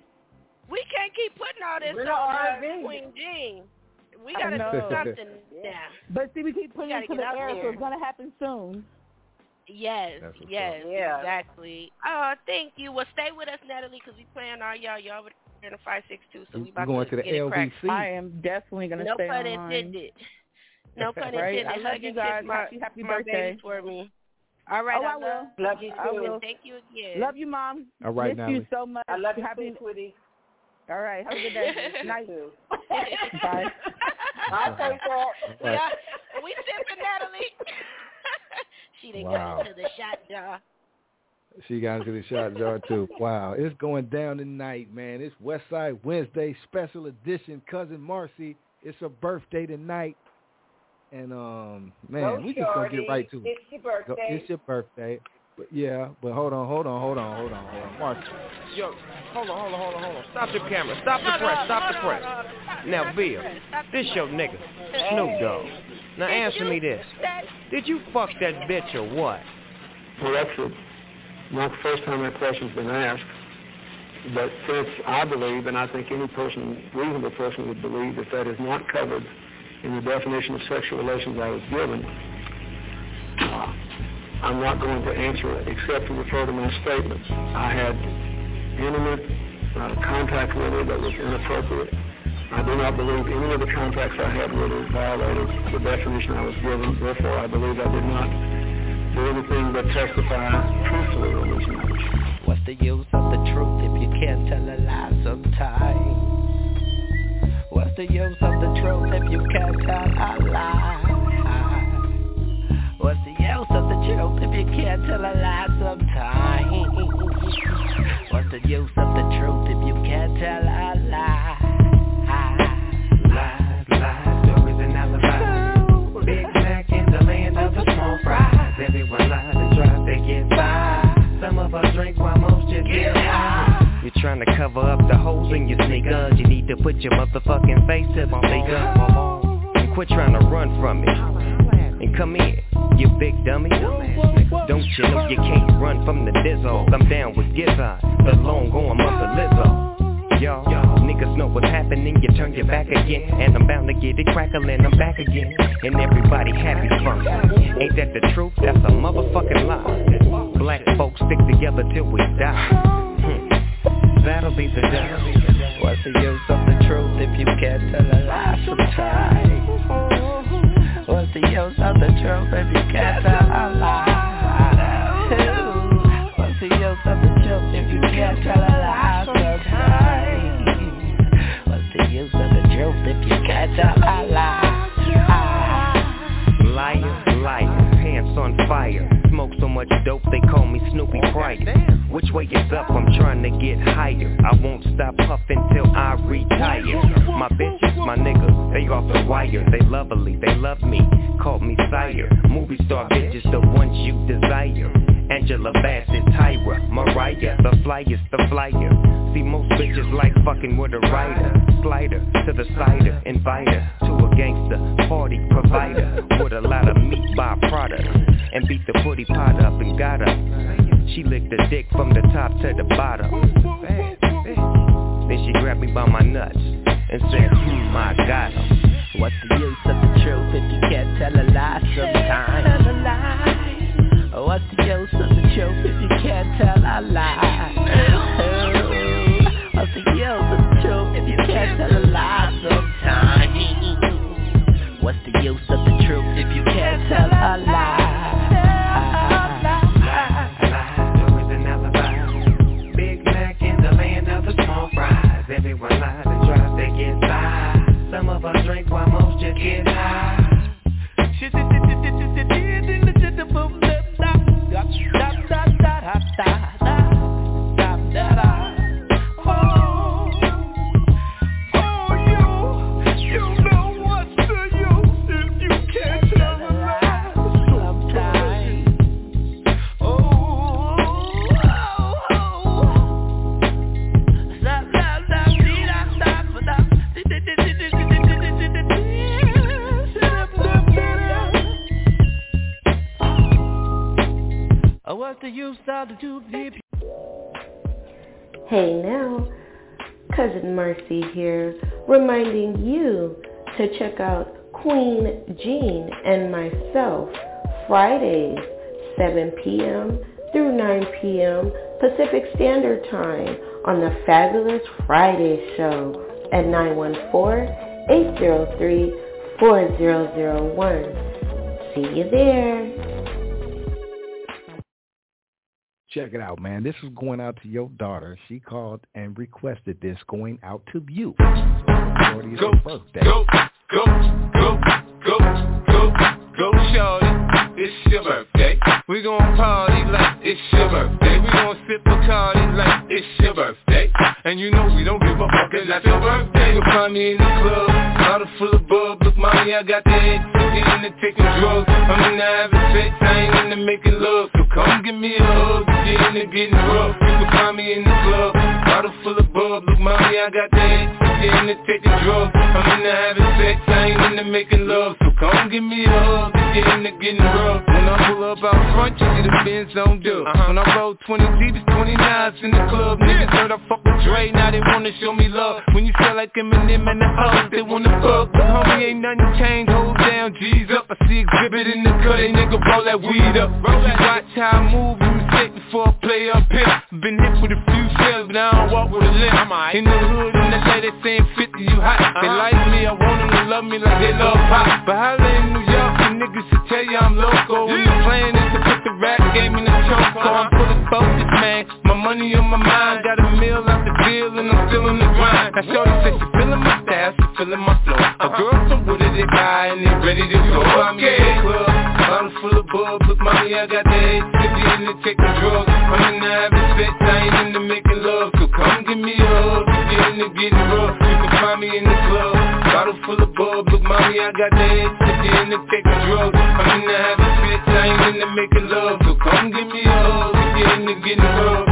We can't keep putting all this on Queen Jean. We got to do something now. But see, we keep putting it to the air, so it's going to happen soon. Yes, exactly. Oh, thank you. Well, stay with us, Natalie, because we playing all y'all. Y'all over there in the 562, so we about going to the get LBC. it cracked. I am definitely going to stay online. No pun intended. No pun intended. I love you guys. Happy birthday. For me. All right, I will. Love you too. Thank you again. Love you, Mom. All right, miss Natalie. you so much. I love you too, sweetie. All right, have a good day. Night. Bye. I'll take that. We sipping Natalie. She didn't go to the shot jar. She got into the shot jar too. Wow, it's going down tonight, man. It's Westside Wednesday special edition. Cousin Marcy, it's her birthday tonight, and man, we just gonna get right to it. It's your birthday. It's your birthday. But hold on, Marcy. Yo, hold on. Stop the camera. Stop the press. Now, Bill, this your nigga, Snoop Dogg. Now answer me this. Did you fuck that bitch or what? Well, that's not the first time that question's been asked. But since I believe, and I think any reasonable person would believe, that is not covered in the definition of sexual relations I was given, I'm not going to answer it except to refer to my statements. I had intimate contact with her that was inappropriate. I do not believe any of the contacts I had with her violated the definition I was given. Therefore, I believe I did not do anything but testify truthfully on these matters. What's the use of the truth if you can't tell a lie sometimes? What's the use of the truth if you can't tell a lie? What's the use of the truth if you can't tell a lie sometimes? What's the use of the truth if you can't tell a lie? Lies, stories and alibis. Big Mac in the land of the small fries. Everyone lies and tries to get by. Some of us drink while most just get high. You're trying to cover up the holes in your sneakers. You need to put your motherfucking face to my makeup. And quit trying to run from it. And come in, you big dummy. Don't you know you can't run from the dizzle? I'm down with Gizzard, the long arm of the Lizzo. Y'all niggas know what's happening, you turn your back again. And I'm bound to get it crackling, I'm back again. And everybody happy from it. Ain't that the truth? That's a motherfucking lie. Black folks stick together till we die. That'll be the day. What's the use of the truth if you can't tell a lie sometimes? What's the use of the truth if you can't tell a lie? What's the use of the truth if you can't tell a lie sometimes? What's the use of the truth if you can't tell a lie? Liar, pants on fire. Smoke so much dope they call me Snoopy Pryor. Which way is up? I'm trying to get higher. I won't stop puffing till I retire. My bitches, my niggas, they off the wire. They lovely, they love me, call me sire. Movie star bitches, the ones you desire. Angela Bassett, Tyra, Mariah, the flyers, the flyer. See, most bitches like fucking with a writer. Slider to the cider, inviter to a gangster party provider with a lot of meat byproducts. And beat the footy pot up and got her. She licked the dick from the top to the bottom. Then she grabbed me by my nuts and said, I got him. What's the use of the truth if you can't tell a lie sometimes? What's the use of the truth if you can't tell a lie? What's the use of the truth if you can't tell a lie sometimes? What's the use of the truth if you can't tell a lie? Everyone lies and tries to get by. Some of us drink while most just get high. Hey now, Cousin Marcy here, reminding you to check out Queen Jean and myself Fridays, 7 p.m. through 9 p.m. Pacific Standard Time on the Fabulous Friday Show at 914-803-4001. See you there. Check it out, man. This is going out to your daughter. She called and requested this going out to you. Go, birthday. Go, shorty. It's your birthday. We gon' party like it's your birthday. We gon' sip Bacardi like it's your birthday. And you know we don't give a fuck, it's not your birthday. You'll find me in the club, bottle full of bub. Look, mommy, I got the head, get into taking drugs. I'm into having sex, I ain't into making love. So come give me a hug, get into getting rough. You can find me in the club, bottle full of bub. Look, mommy, I got the head, get into taking drugs. I'm into having sex, I ain't into making love. So come give me a hug, get into getting rough. When I pull up out front, you see the Benz on dub. When I roll 20 deep, it's 29s in the club. Niggas heard I fuck with Dre, now they wanna show me love. When you sell like Eminem and the hoes, they wanna fuck. But homie, ain't nothing changed, hold down, G's up. I see exhibit in the cut, they nigga roll that weed up. Roll that, watch how I move, you mistake before I play up here. Been hit with a few shells, but I don't walk with a limp. In the hood, in the LA, they saying 50, you hot. They like me, I want them to love me like they love pop. But holla in New York, the niggas should tell you I'm loco. When the plan is to put the rap game in the choke, so I'm fully focused, man. My money on my mind, got a meal out the deal, and I'm still in the grind. Now shorty said she feeling my style, she feeling my flow. A girl from Wooded, they buy, and they ready to go. I'm in the club, bottle full of bub. Look, mommy, I got the head, 50 in the taking drugs. I'm in the having sex, I ain't into making love. So come give me a hug, get into getting rough. You can find me in the club, bottle full of bub. Look, mommy, I got the head, 50 in the taking drugs. I'm in the having sex, I ain't into making love. So come give me a hug, get into getting rough.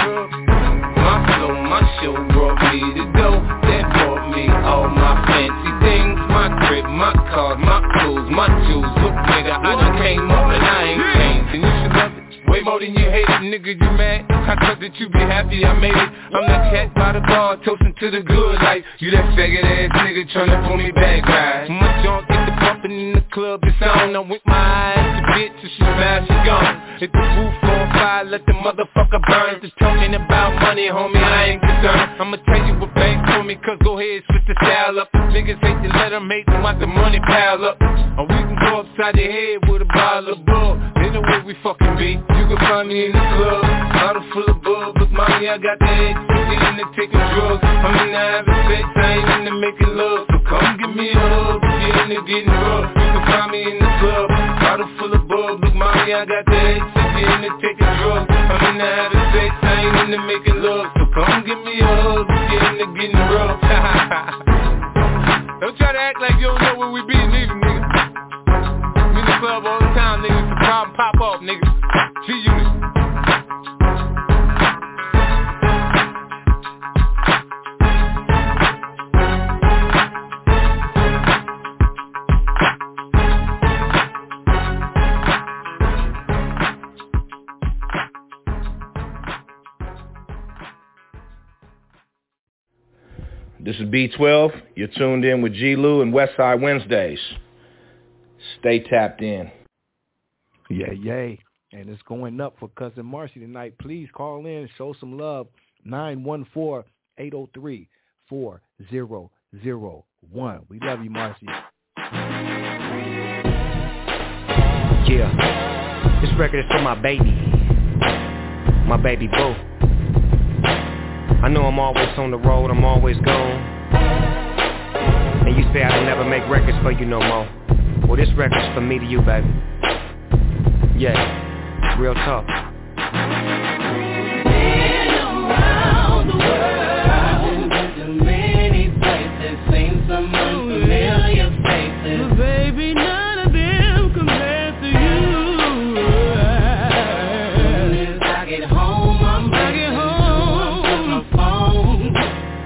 My flow, my show brought me to go. That brought me all my fancy things. My crib, my cars, my clothes, my jewels. Look, nigga, I done came up and I ain't changed. And you should love it way more than you hate it, nigga, you mad? I thought that you be happy I made it. I'm that cat by the bar, toasting to the good life. You that faggot ass nigga tryna pull me back, right? My junk get the bumpin' in the club, it's on. I'm with my eyes, the bitch, till she smash, she gone. Hit the roof on fire, let the motherfucker burn. Just talking about money, homie, I ain't concerned. I'ma tell you what bank for me, cause go ahead, switch the style up. Niggas hate to let them hate them, watch the money pile up. Or we can go upside the head with a bottle of bug. Ain't no way we fucking be. You can find me in the club, bottle full of bub. Look, mommy, I got the head, 50 in the taking drugs. I'm in the having sex, I ain't into making love. So come give me a hug, get into getting rough. You can find me in the club, bottle full of bub. Look, mommy, I got the head, 50 in the taking drugs. I'm in the having sex, I ain't into making love. So come give me a hug, get into getting rough. Don't try to act like you don't know where we be, neither, nigga. I'm in the club all the time, nigga. If the problem pop off, nigga. G-Unit. This is B12. You're tuned in with G. Lou and Westside Wednesdays. Stay tapped in. Yeah, yay. And it's going up for Cousin Marcy tonight. Please call in, show some love. 914-803-4001. We love you, Marcy. Yeah. This record is for my baby boo. I know I'm always on the road, I'm always gone. And you say I'll never make records for you no more. Well, this record's for me to you, baby. Yeah, real talk. Been around the world, been to many places, seen some unfamiliar faces. But baby, none of them compare to you. Soon as I get home, I'm back home. My phone.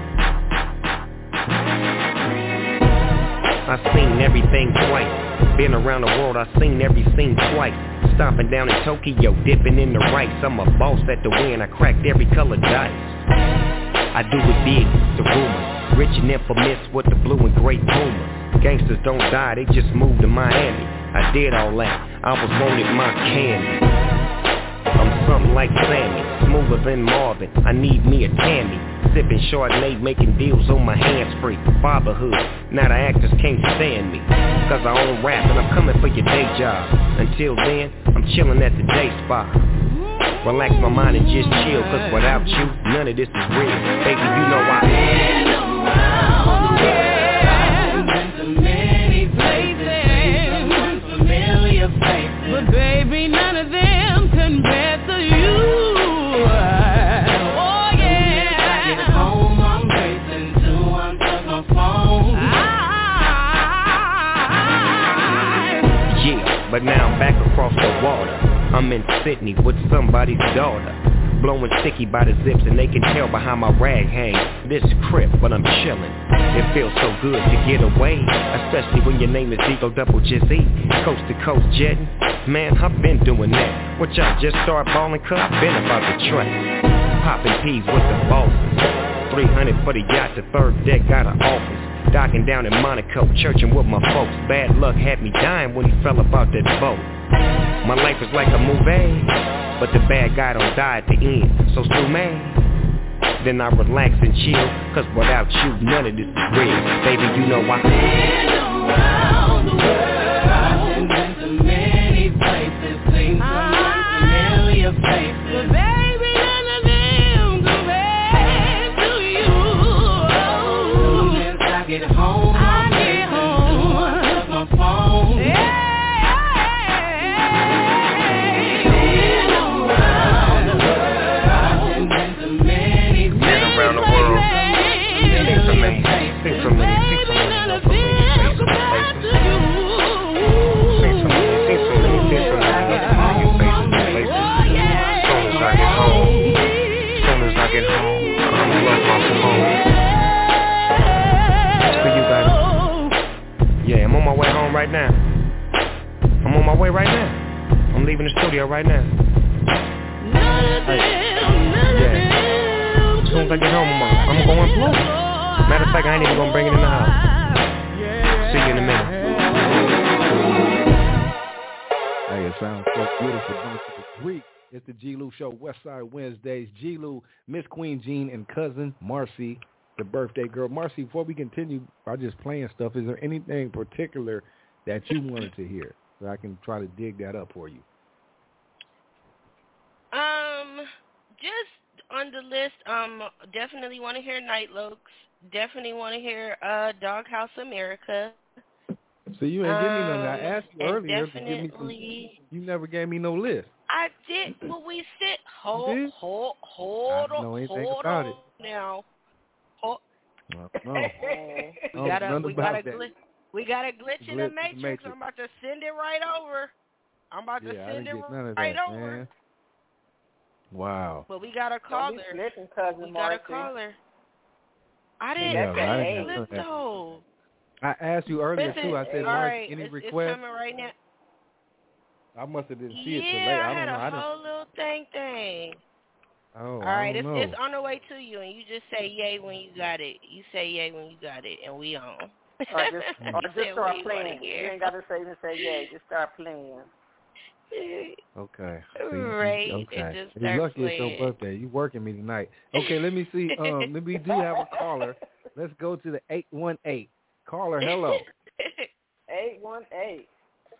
I've seen everything twice. Been around the world, I've seen every scene twice. Stomping down in Tokyo, dipping in the rice. I'm a boss at the win, I cracked every color dice. I do it big, the rumors. Rich and infamous with the blue and gray Pumas. Gangsters don't die, they just moved to Miami. I did all that, I was wanted my candy. I'm something like Sammy, smoother than Marvin. I need me a Tammy. Sipping Chardonnay, making deals on my hands free. Fatherhood, now the actors can't stand me. Cause I own rap and I'm coming for your day job. Until then, I'm chilling at the day spa. Relax my mind and just chill, cause without you, none of this is real. Baby, you know I been around the world, been to many places, seen some unfamiliar faces. But baby, none of them compare to you. but now I'm back across the water. I'm in Sydney with somebody's daughter. Blowing sticky by the zips and they can tell by how my rag hangs. This crip, but I'm chillin'. It feels so good to get away, especially when your name is Digo Double Jizzy. Coast to coast jetting, man, I've been doing that. What y'all just start ballin' cuz? Been about the track. Poppin' peas with the bosses. 300 for the yacht, the third deck got an office. Docking down in Monaco, churching with my folks. Bad luck had me dying when he fell about that boat. My life is like a movie, but the bad guy don't die at the end, so sue me. Then I relax and chill, cause without you, none of this is real. Baby, you know I've been around the world. I've been to many places, seen some familiar faces. Baby, none of them compare to you. Soon as I get home, I'm missing my phone. Yeah. Yeah, I'm on my way home right now. I'm on my way right now. I'm leaving the studio right now. Yeah. As soon as I get home, I'm going blue. Matter of fact, I ain't even gonna bring it in the house. See you in a minute. Hey, it sounds so beautiful. Don't you agree? It's the G. Lou Show, Westside Wednesdays. G. Lou, Miss Queen Jean, and cousin Marcy, the birthday girl. Marcy, before we continue by just playing stuff, is there anything particular that you wanted to hear so I can try to dig that up for you? Just on the list, definitely want to hear Night Lokes. Definitely want to hear Doghouse America. So you ain't give me none. I asked you earlier to give me some. You never gave me no list. I did. Well, we said hold on now. We got a glitch in the matrix. I'm about to send it right over. Man. Wow. But we got a caller. Got a caller. I didn't listen though. I asked you earlier too. I said, Mark, any requests? It's coming right now. I must have didn't see it till later. I had a whole little thing. Oh, all right, it's on the way to you, and you just say yay when you got it. You say yay when you got it, and we on. Or just start playing. You ain't got to say yay. Just start playing. Okay. Right. Okay. You're lucky it's your birthday. You working me tonight. Okay, let me see. We do have a caller. Let's go to the 818. Caller, hello. 818.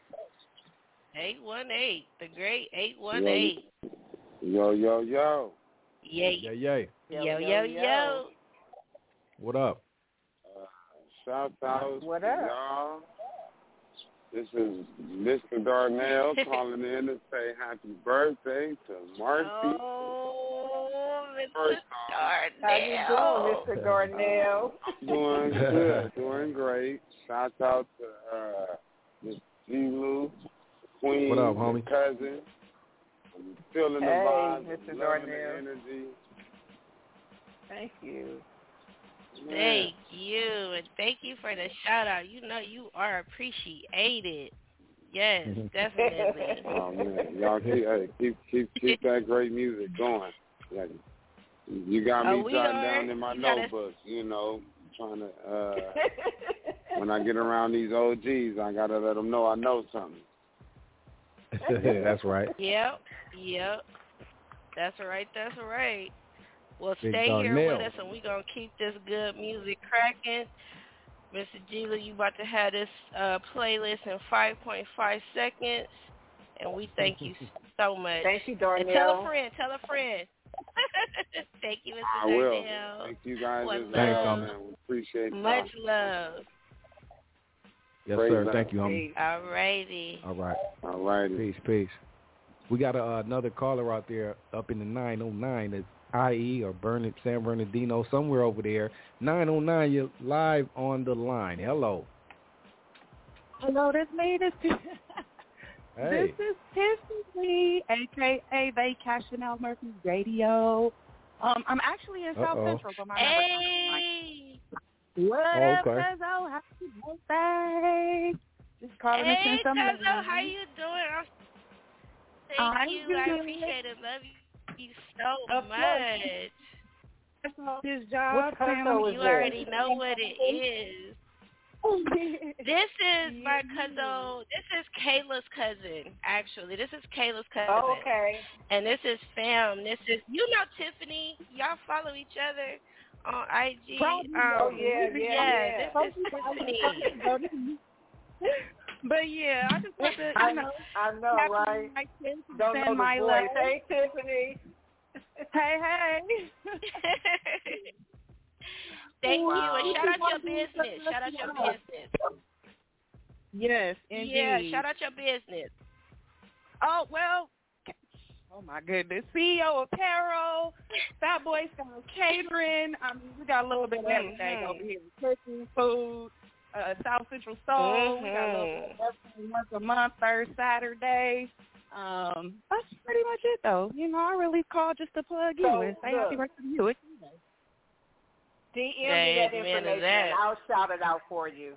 818. The great 818. Yo. Yay. Yo. What up? Shout out what to up? y'all. This is Mr. Darnell calling in to say happy birthday to Marcy. Oh, Mr. Darnell. How you doing, Mr. Darnell? I'm doing good, doing great. Shout out to Miss G. Lou, Queen, what up, homie? Cousin. I'm feeling the vibe, Mr. loving Darnell. the energy. Thank you. Thank you, and thank you for the shout out. You know you are appreciated. Yes, definitely. Oh man, y'all keep that great music going. Like, you got me jotting down in my notebook. You know, trying to when I get around these OGs, I gotta let them know I know something. That's right. Yep. That's right. Well, stay here with us, and we're going to keep this good music cracking. Mr. G. Lou, you about to have this playlist in 5.5 seconds, and we thank you so much. Thank you, Darnell. And tell a friend. Thank you, Mr. I will. Darnell. Thank you guys. Thanks, homie. We appreciate much love. Yes, sir. Thank you, homie. All righty. All right. Peace. We got another caller out there up in the 909 that's IE or San Bernardino, somewhere over there. 909, you're live on the line. Hello. Hello, that's me. This is Tiffany, a.k.a. They Cashing Out Murphy's Radio. I'm actually in South Central, but my number. What up, Cuzzo? Happy birthday. Just calling to send some love. Hey, Cuzzo, how you doing? Thank you. I appreciate it. Love you so much. That's all his job. You already know what it is. This is my cousin. This is Kayla's cousin, actually. This is Kayla's cousin. Oh, okay. And this is Fam. This is, you know, Tiffany. Y'all follow each other on IG. Yeah. This is Tiffany. But yeah, I just want to, I know, right? Don't know my the voice. Hey, Tiffany. Hey. Thank you, and shout out your business. Yes, indeed. Yeah, shout out your business. Oh, well, oh my goodness. CEO Apparel, Fat Boy Style Catering. We got a little bit of everything over here. Cooking, food, South Central Soul. We got a little bit of once a month, third Saturday. That's pretty much it, though. You know, I really called just to plug you and say happy birthday to you. DM me that information, and I'll shout it out for you.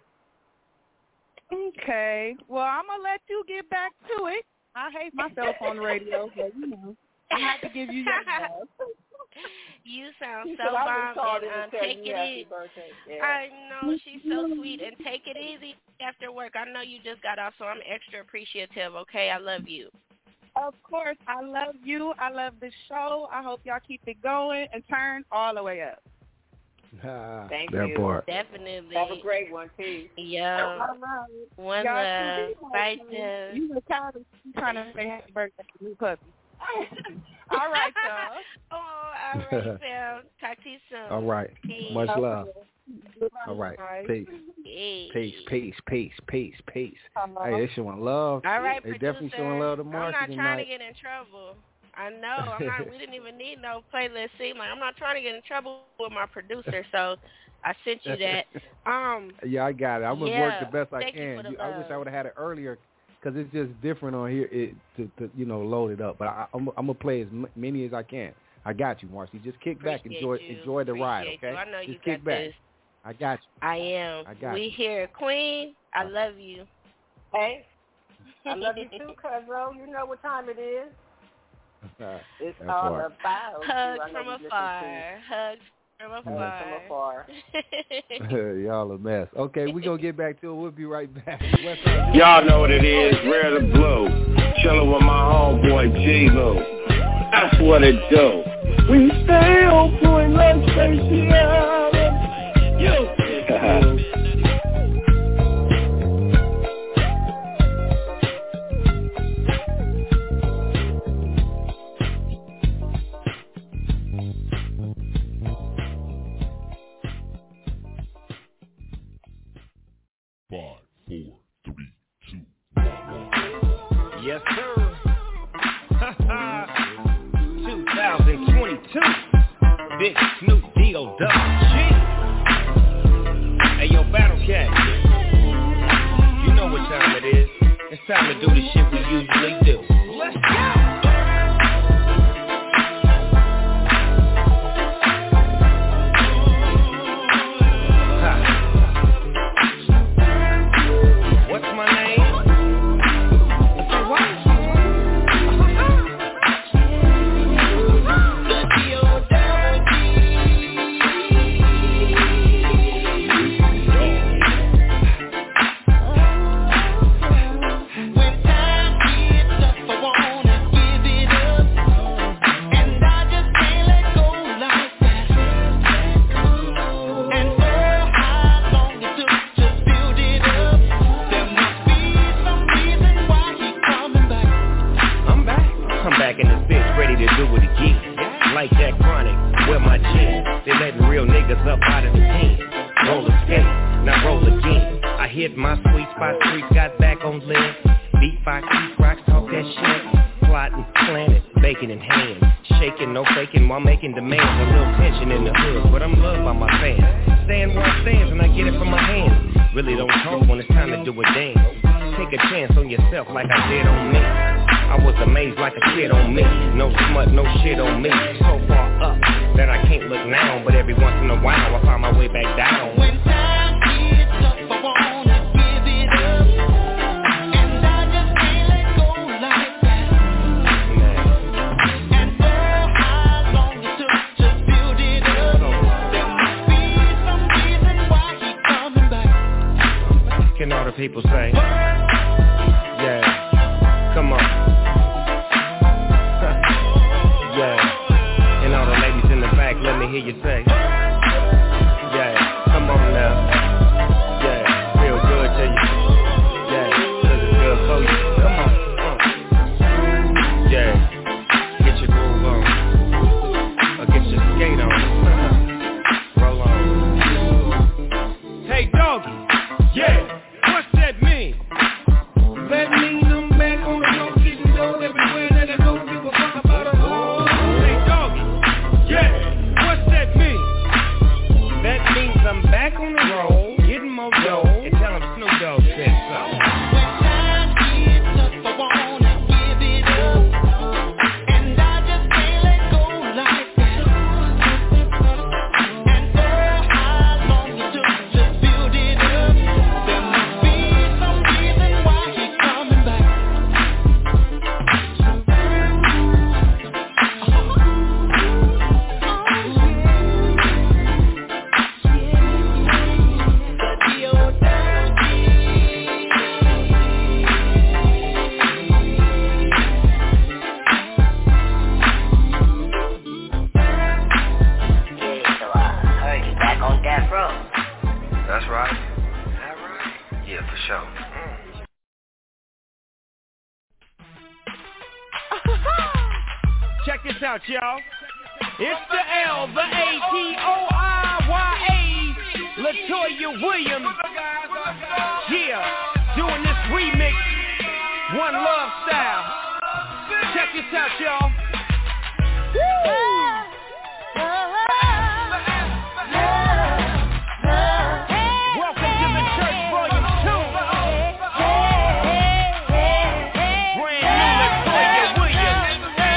Okay. Well, I'm going to let you get back to it. I hate myself on the radio, but, you know, I have to give you your love. You sound so bomb, and take it easy. Yeah. I know, she's so sweet, and take it easy after work. I know you just got off, so I'm extra appreciative, okay? I love you. Of course, I love you. I love the show. I hope y'all keep it going and turn all the way up. Thank you. Part. Definitely. Have a great one, too. Yeah. One love. Bye, Jeff. You were kind of trying to say happy birthday to new puppy. All right, y'all. All right, Sam. Talk to you soon. All right. Peace. Much love. All right. Peace. Peace. Hey, they showing love. All right, they definitely showing love to Marcy I'm not tonight. trying to get in trouble. I know. We didn't even need no playlist. See, like, I'm not trying to get in trouble with my producer, so I sent you that. Yeah, I got it. I'm going to work the best I can. I wish I would have had it earlier because it's just different on here to load it up. But I'm going to play as many as I can. I got you, Marcy. Just kick back. Enjoy the ride, okay? I know you just kick back. This. I got you. I am. We here. Queen, I love you. Hey, I love you too, Cuzzo. You know what time it is. It's all about hugs from afar. Hugs from afar. Y'all a mess. Okay, we're going to get back to it. We'll be right back. Y'all know what it is. Rare the Blue. Chilling with my homeboy G-Lou. That's what it do. We stay on point like Stacey Adams. Yo. Yes, sir. 2022. Big Snoop D-O-double-G. Hey, yo, Battle Cat. You know what time it is. It's time to do the shit we usually do. Let's go! take a chance on yourself like I did on me. I was amazed like a kid on me. No smut, no shit on me. So far up that I can't look now, but every once in a while I find my way back down. When time gets up, I wanna give it up, and I just can't let go like that. And for how long it took to build it up, there must be some reason why he's coming back. Can all the people say? Yeah, come on. Yeah, and all the ladies in the back, let me hear you say. Yeah, come on now. Yeah, feel good to you. Yeah, 'cause it's good for you. Come on. Yeah, get your groove on, or get your skate on. Roll on. Hey doggy, yeah, what's that mean? That mean I'm back on the road, getting dough everywhere that I go. Give a fuck about a hoe. Hey doggy, yeah, what's that mean? That means I'm back on the road, getting more dough, and tell them Snoop Dogg said so. When time gets up, I wanna give it up, and I just can't let go like that. And for how long it took to build it up, there must be some reason why he's coming back. That's right. That right? Yeah, for sure. Check this out, y'all. It's the L, the A-T-O-I-Y-A, LaToya Williams. Yeah, doing this remix, One Love style. Check this out, y'all. Woo! Welcome to the church, volume 2. Brand new LaToya Williams.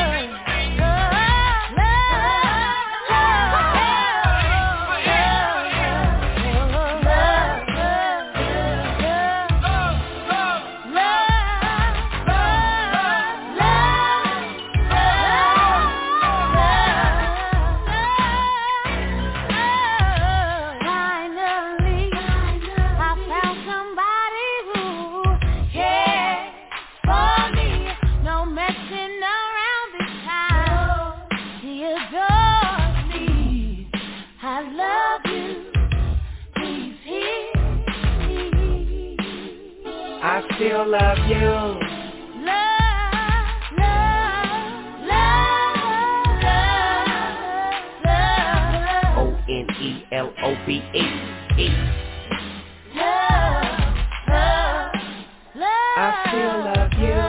I still love you. O-N-E-L-O-V-E. I still love you.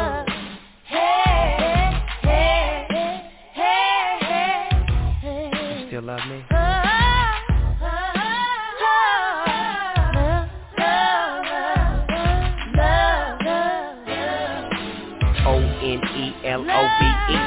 You still love me? O-N-E-L-O-V-E.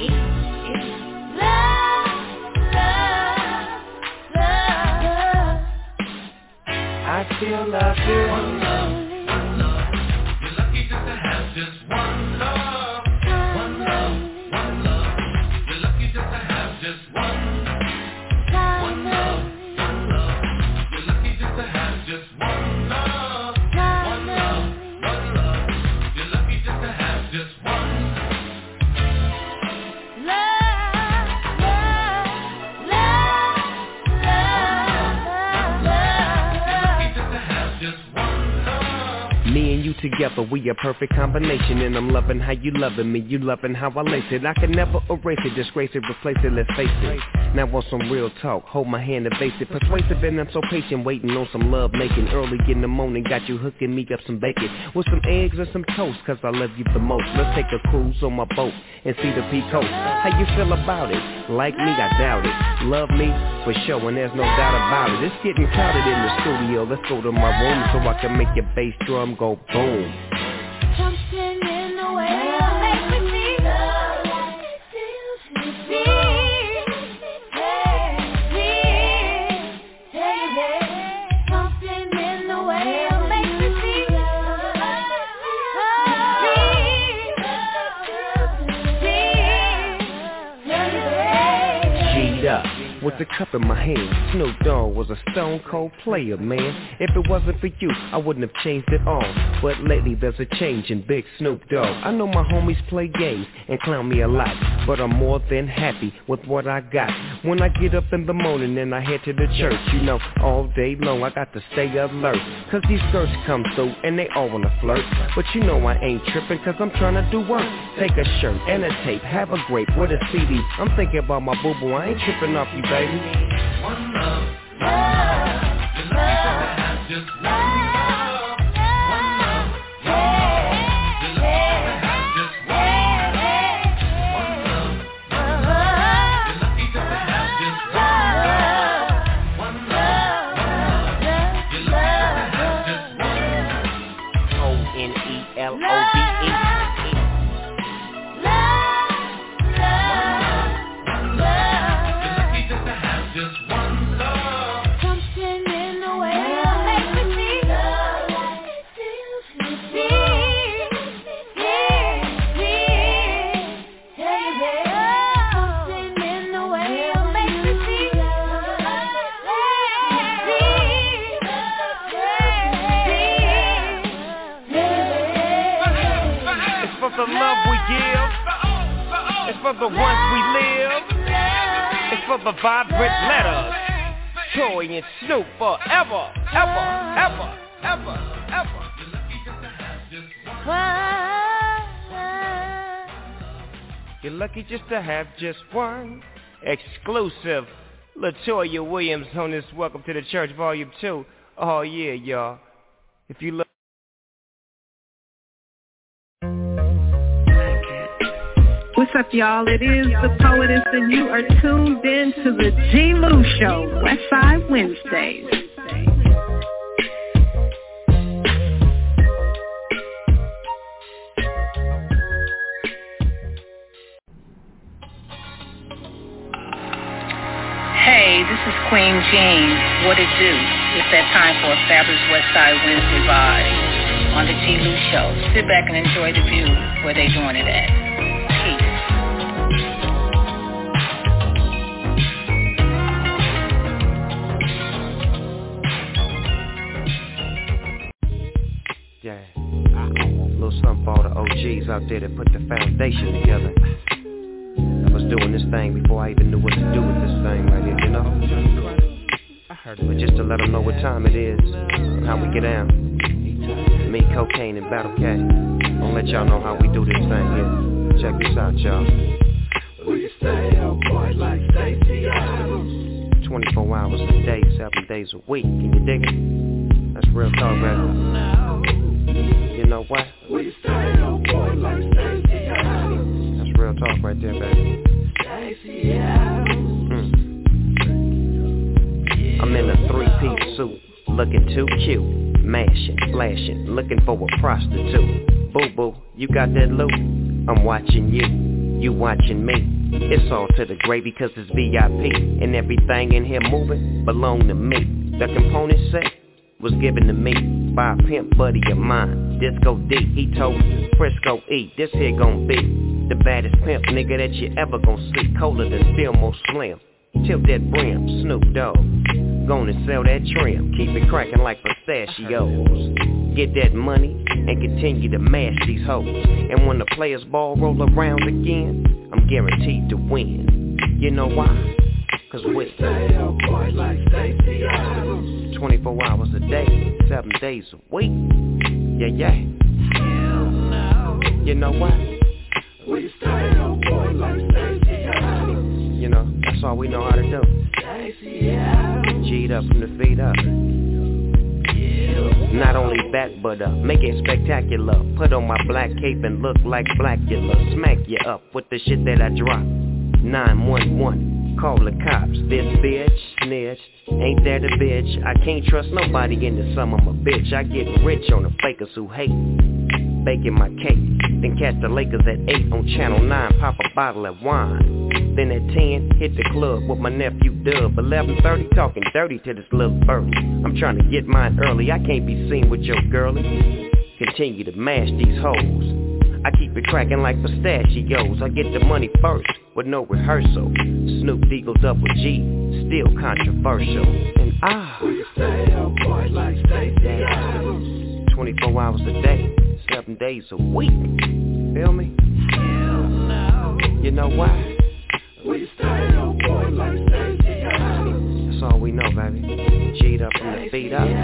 I still love you. One love, one love. You're lucky just to have just one love. One love, one love. You're lucky just to have just one. One love, one love. You're lucky just to have just one love. One love, one love. You're lucky just to have just one. Me and you together, we a perfect combination. And I'm loving how you loving me, you loving how I lace it. I can never erase it, disgrace it, replace it, let's face it. Now on some real talk, hold my hand, evasive, persuasive, and I'm so patient, waiting on some love making. Early in the morning, got you hooking me up some bacon with some eggs and some toast, cause I love you the most. Let's take a cruise on my boat and see the Peacoast. How you feel about it? Like me, I doubt it. Love me? For sure, and there's no doubt about it. It's getting crowded in the studio. Let's go to my room so I can make your bass drum go boom. the cup in my hand. Snoop Dogg was a stone cold player, man. If it wasn't for you, I wouldn't have changed it all. But lately there's a change in Big Snoop Dogg. I know my homies play games and clown me a lot, but I'm more than happy with what I got. When I get up in the morning and I head to the church, you know, all day long I got to stay alert. Cause these girls come through and they all wanna flirt. But you know I ain't tripping cause I'm trying to do work. Take a shirt and a tape, have a grape with a CD. I'm thinking about my boo-boo, I ain't tripping off you, baby. One love, love, love, just one love, one love, love, just one love, one love, you're lucky just to have just one love, you're lucky just to have just one. O-N-E-L-O-V-E. The love we give, it's for the ones we live, it's for the vibrant letters, Toy and Snoop forever, ever, ever, ever, ever. You're lucky just to have just one. Exclusive, LaToya Williams on this Welcome to the Church Volume 2. Oh yeah, y'all. If you look. What's up, y'all? It is the Poetess, and you are tuned in to the G. Lou Show, Westside Wednesdays. Hey, this is Queen Jean. What it do? It's that time for a fabulous Westside Wednesday vibe on the G. Lou Show. Sit back and enjoy the view where they doing it at. Yeah, a little something for all the OGs out there that put the foundation together. I was doing this thing before I even knew what to do with this thing right here, you know? I heard it. But just to let them know what time it is, how we get down. Me, Cocaine, and Battle Cat. I'll let y'all know how we do this thing here. Check this out, y'all. We stay up, boy, like Stacey Adams. 24 hours a day, 7 days a week. Can you dig it? That's real talk, baby. You know what? We stay up, boy, like Stacey Adams. That's real talk right there, baby. Stacey Adams. I'm in a 3-piece suit, looking too cute, mashing, flashing, looking for a prostitute. Boo-boo, you got that loot? I'm watching you watching me. It's all to the gravy cause it's VIP, and everything in here moving belong to me. The component set was given to me by a pimp buddy of mine, Disco D. He told Frisco E, this here gon' be the baddest pimp nigga that you ever gon' see. Colder than Fillmore Slim, tilt that brim, Snoop Dogg. Gonna sell that trim, keep it cracking like pistachios. Get that money and continue to mash these hoes. And when the players ball roll around again, I'm guaranteed to win. You know why? Cause we stay up, boy, like Stacey Adams. 24 hours a day, 7 days a week. Yeah, yeah. Hell no. You know what? We stay up, boy, like Stacey Adams. You know, that's all we know how to do. Stacey Adams. G'd up from the feet up. Not only back but up, make it spectacular. Put on my black cape and look like Blackula. Smack you up with the shit that I drop. 911, call the cops. This bitch snitch, ain't that a bitch? I can't trust nobody in the sum, I'm a bitch. I get rich on the fakers who hate. Baking my cake, then catch the Lakers at 8 on Channel 9. Pop a bottle of wine. Then at 10, hit the club with my nephew Dub. 11:30, talking dirty to this little birdie. I'm trying to get mine early, I can't be seen with your girlie. Continue to mash these hoes. I keep it cracking like pistachios. I get the money first, with no rehearsal. Snoop Deagle Double G, still controversial. And we stay up boy like Stacey Adams. 24 hours a day, 7 days a week. Feel me? Hell no. You know why? We stay up boy like Stacey Adams. That's all we know, baby. G'd up from the feet up.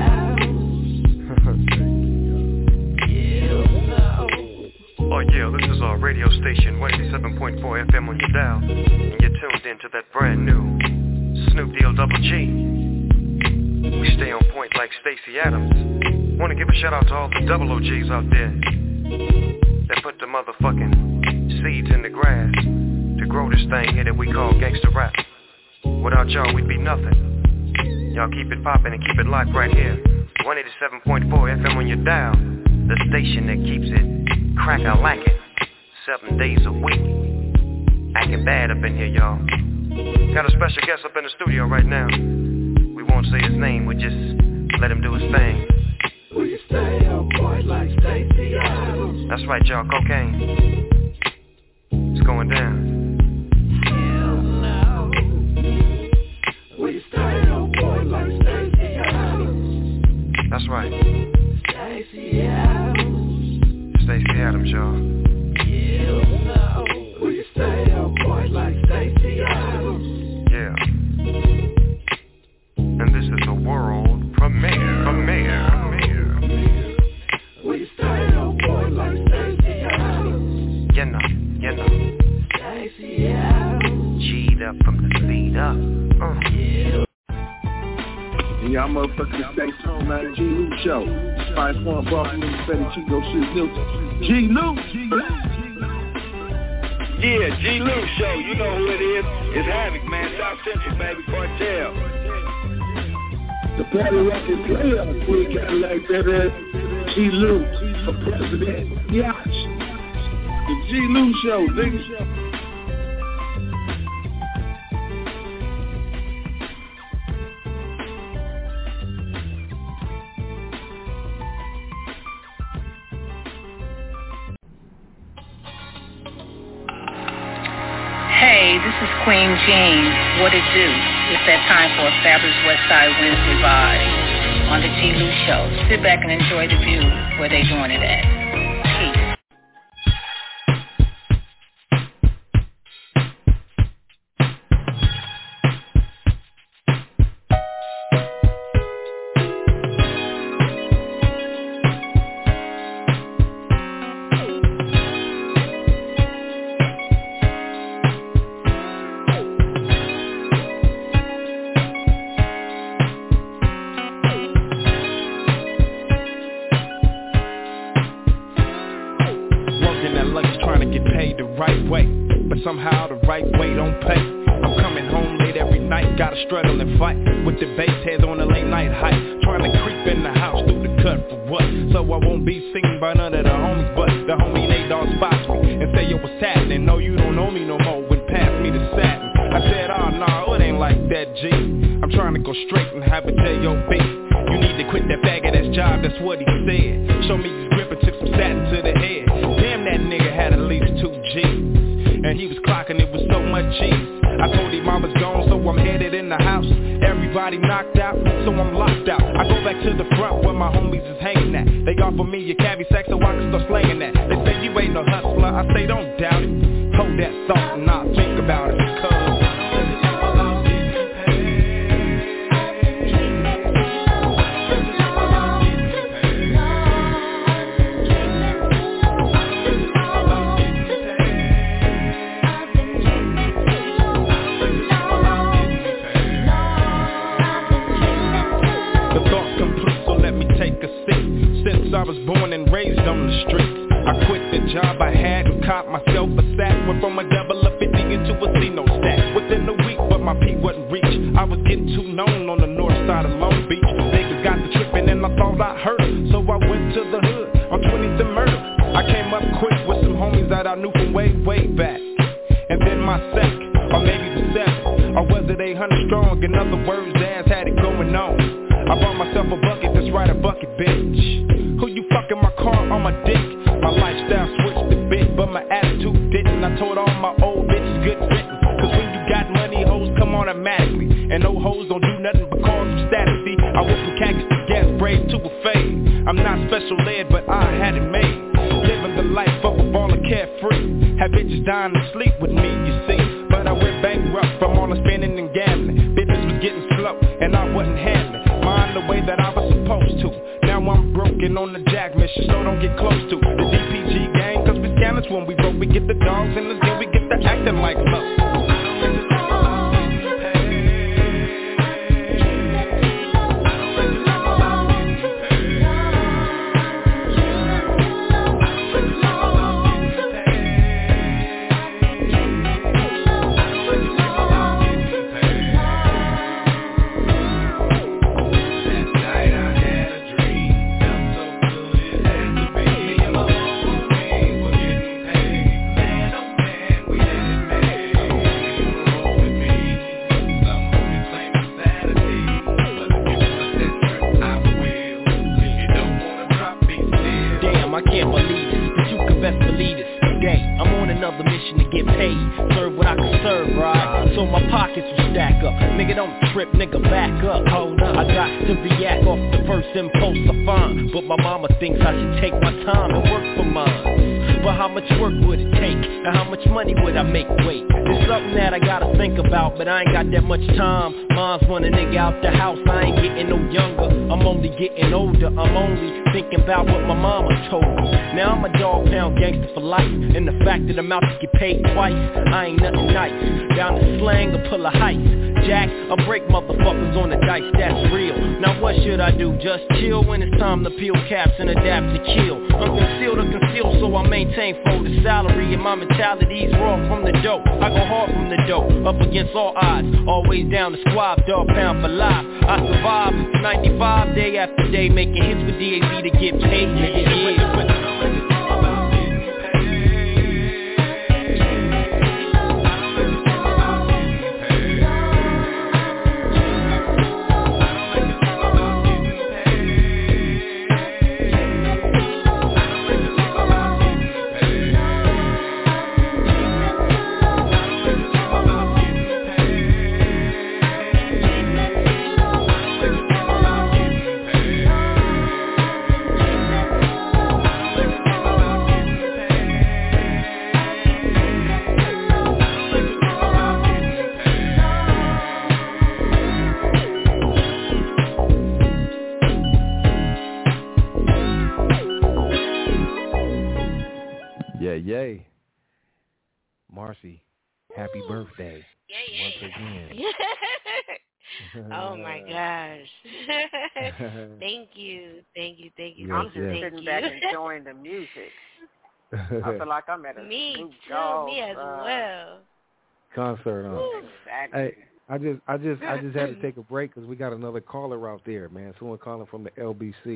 Oh yeah, this is our radio station, 187.4 FM on your dial, and you're tuned into that brand new Snoop Deal Double G. We stay on point like Stacey Adams. Want to give a shout out to all the double OGs out there that put the motherfucking seeds in the grass to grow this thing here that we call gangsta rap. Without y'all, we'd be nothing. Y'all keep it poppin' and keep it locked right here. 187.4 FM on your dial, the station that keeps it crack-a-lackin', 7 days a week. Acting bad up in here, y'all. Got a special guest up in the studio right now. We won't say his name, we just let him do his thing. We stay up boy like Stacey Adams. That's right, y'all, cocaine. It's going down. Hell no. We stay up boy like Stacey Adams. That's right. Stacey Adams. Stacey Adams, y'all. Hell no. We stay up boy like Stacey Adams. Yeah. And this is a world premiere. We stay up boy like Stacey Adams. You know. Stacey Adams. G'd up from the feet up. And y'all motherfuckers stay tuned, man. G Luke Show. Spice One, Buffalo, Fetty Chico, Shit Newton. G Luke. Yeah, G Luke Show. You know who it is. It's Havoc, man. South Central, baby. Cartel. The party record player, we got like that. G Luke for president. Yacht. The G Luke Show, nigga. Hey, this is Queen Jean. What it do? It's that time for a fabulous Westside Wednesday vibe on the G Luke Show. Sit back and enjoy the view where they doing it at. Peace. Somehow the right way don't pay. I'm coming home late every night, gotta struggle and fight with the bass heads on the late night hike, trying to creep in the house through the cut for what? So I won't be seen by none of the homies, but the homie Nate Dogg spots me and say yo what's happening? No, you don't know me no more. When pass me the satin, I said oh no, it ain't like that G. I'm trying to go straight and have a J.O.B. You need to quit that faggot ass job, that's what he said. Show me his grip and took some satin to the head. Damn, that nigga had at least 2 G's. And he was clocking, it was so much cheese. I told him I was gone, so I'm headed in the house. Everybody knocked out, so I'm locked out. I go back to the front where my homies is hanging at. They offer me a cabbie sack so I can start slanging that. They say you ain't no hustler, I say don't doubt it. Hold that thought and I'll think about it, cause I was born and raised on the streets. I quit the job I had and caught myself a sack. Went from a double of 50 into a C-no stack. Within a week, but my peak wasn't reached. I was getting too known on the north side of Long Beach. Niggas got the trippin' and I thought I heard it. So I went to the hood on 20th and Murder. I came up quick with some homies that I knew from way, way back. And then my second, or maybe the 7, or was it 800 strong? In other words, the ass had it going on. I bought myself a bucket, that's right, a bucket, bitch. Who you fucking my car on my dick? My lifestyle switched a bit, but my attitude didn't. I told all my old bitches good written. Cause when you got money, hoes come automatically. And no social led, but I had it made. Living the life of a baller carefree. Had bitches dying to sleep with me, you see. But I went bankrupt from all the spending and gambling. Business was getting slow, and I wasn't handling mine the way that I was supposed to. Now I'm broken on the jack mission, so don't get close to the DPG gang, cause we scanners when we broke. We get the dogs in the skin, we get the acting like love. But I ain't got that much time. Mom's want a nigga out the house. I ain't getting no younger. I'm only getting older. I'm only thinking about what my mama told me. Now I'm a dog pound gangster for life. And the fact that I'm out to get paid twice, I ain't nothing nice. Down to slang or pull a heist. Jack, I break motherfuckers on the dice, that's real. Now what should I do? Just chill when it's time to peel caps and adapt to kill. Unconcealed or concealed, so I maintain fold the salary. And my mentality's raw from the dope. I go hard from the dope, up against all odds. Always down the squad, dog pound for life. I survive 95 day after day, making hits with DAZ to get paid. Yeah. Yay. Marcy, happy birthday. Once again. Oh my gosh. Thank you. Yes, I'm just sitting back enjoying the music. I feel like I'm at a me Snoop too, Dogg, me as well. Concert on. Exactly. Hey, I just had to take a break because we got another caller out there, man. Someone calling from the LBC.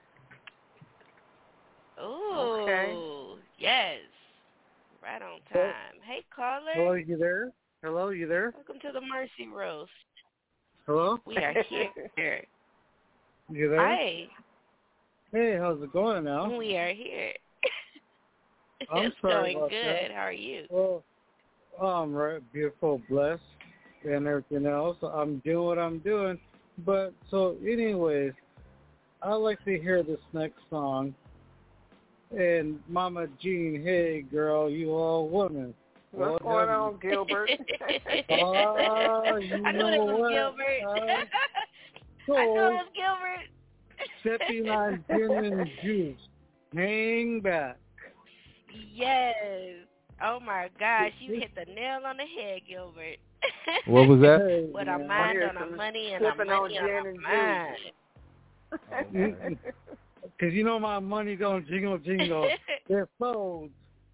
Oh, okay. Yes. Right on time. Hey, caller. Hello, you there? Hello, you there? Welcome to the Mercy Roast. Hello? We are here. You there? Hi. Hey, how's it going now? We are here. I'm it's sorry going about good. that. How are you? Well, I'm right, beautiful, blessed, and everything else. I'm doing what I'm doing. But, so, anyways, I like to hear this next song. And Mama Jean, hey, girl, you all woman. What's going on, Gilbert? You I know it was what? Gilbert. So, I know it was Gilbert. sipping on gin and juice. Hang back. Yes. Oh, my gosh. You hit the nail on the head, Gilbert. What was that? With our mind on our money and our money on our mind. Because you know my money don't jingle. It folds.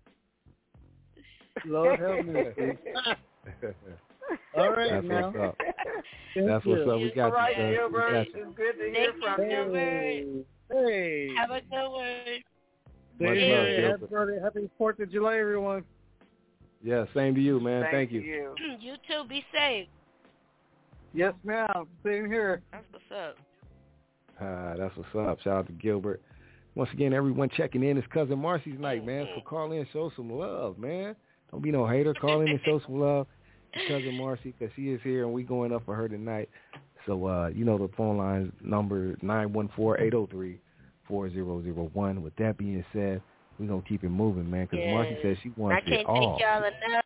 Lord help me. All right, That's now. what's up. That's what's up. We got All right, you, Gilbert. we got you. It's good to hear from you. Hey. Have a good one. Much love, Happy 4th of July, everyone. Yeah, same to you, man. Thank you. You too. Be safe. Yes, ma'am. Same here. That's what's up. That's what's up. Shout out to Gilbert. Once again, everyone checking in. It's Cousin Marcy's night, man. So call in and show some love, man. Don't be no hater. Call in and show some love to Cousin Marcy because she is here and we going up for her tonight. So, you know the phone line number 914-803-4255. 888-878-4001. With that being said, we're going to keep it moving, man, because Marcy says she wants it all. I can't thank y'all enough.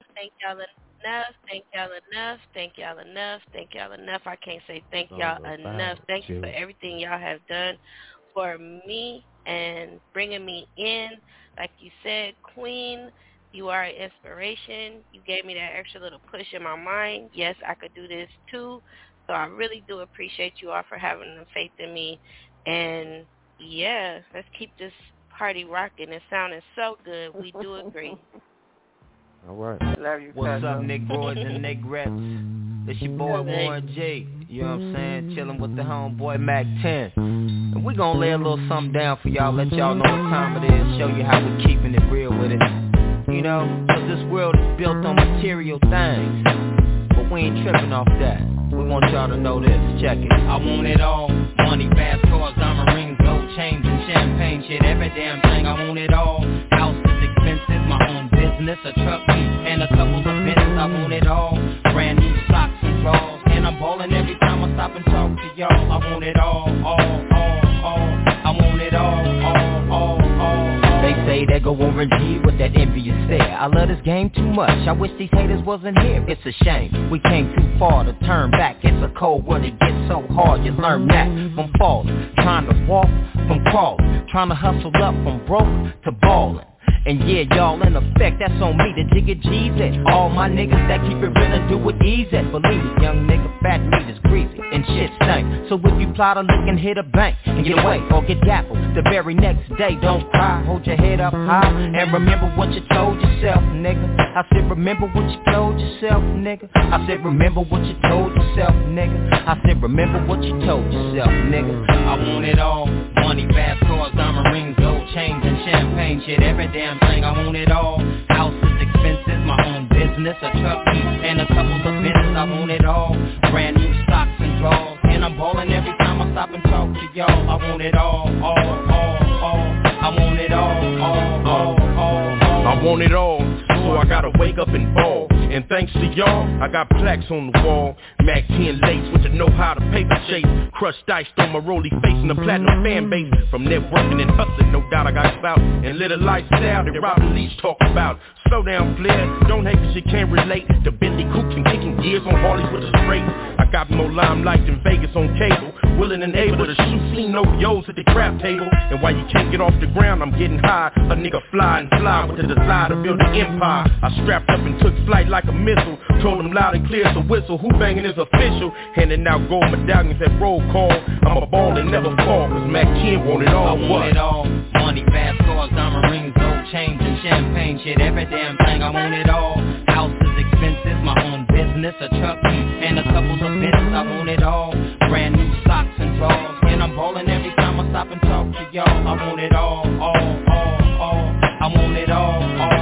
I can't say thank y'all enough. Thank you for everything y'all have done for me and bringing me in. Like you said, Queen, you are an inspiration. You gave me that extra little push in my mind. Yes, I could do this too. So I really do appreciate you all for having the faith in me. And, yeah, let's keep this party rocking. It's sounding so good. We do agree. All right. Love you. What's up, Nick Boys and Nick Reps? It's your boy Warren G. You know what I'm saying? Chilling with the homeboy Mac 10. And we gonna lay a little something down for y'all, let y'all know what time it is, show you how we keeping it real with it. You know, cause this world is built on material things, but we ain't tripping off that. We want y'all to know this, check it. I want it all, money, fast cars, diamond rings, gold chains and champagne shit, every damn thing. I want it all, houses, expenses, my own business, a truck and a couple of minutes. I want it all, brand new socks and drawers, and I'm ballin' every time I stop and talk to y'all. I want it all, I want it all. They say they go over G with that envious stare. I love this game too much, I wish these haters wasn't here. It's a shame, we came too far to turn back. It's a cold world, it gets so hard. You learn that from falling, trying to walk from crawling, trying to hustle up from broke to ballin'. And yeah, y'all in effect, that's on me, the Jigga G's it. All my niggas that keep it real and do it easy. Believe me, young nigga, fat meat is greasy and shit stank. So if you plot a lick and hit a bank and get away or get dappled the very next day, don't cry, hold your head up high and remember what you told yourself, nigga. I said remember what you told yourself, nigga. I said remember what you told yourself, nigga. I said remember what you told yourself, nigga. I want it all, money, fast cars, diamond rings, gold chains and champagne shit, every damn thing. I want it all, houses, expenses, my own business, a truck and a couple of minutes. I want it all, brand new stocks and drawers, and I'm ballin' every time I stop and talk to y'all. I want it all, I want it all, I want it all, so I gotta wake up and ball. And thanks to y'all, I got plaques on the wall. Mac 10 lace with the know-how to paper chase. Crushed dice on my rolly face and a platinum fan base. From networking and hustling, no doubt I got clout. And little lifestyle that Robin Leach talk about. Slow down, Flair, don't hate cause you can't relate to Bentley Coops and kicking gears on Harleys with a straight. I got more limelight than Vegas on cable. Willing and able to shoot clean OVOs at the crap table. And while you can't get off the ground, I'm getting high. A nigga fly and fly with the desire to build an empire. I strapped up and took flight like a missile. Told them loud and clear, so whistle. Who banging is official. Handing out gold medallions at roll call. I'm a ball and never fall, cause Mac 10 want it all. I want it all, money, fast cars, diamond rings, gold chains and champagne shit, every damn thing. I want it all, houses, expenses, my own business, a truck and a couple of minutes. I want it all, brand new socks and drawers, and I'm ballin' every time I stop and talk to y'all. I want it all, I want it all.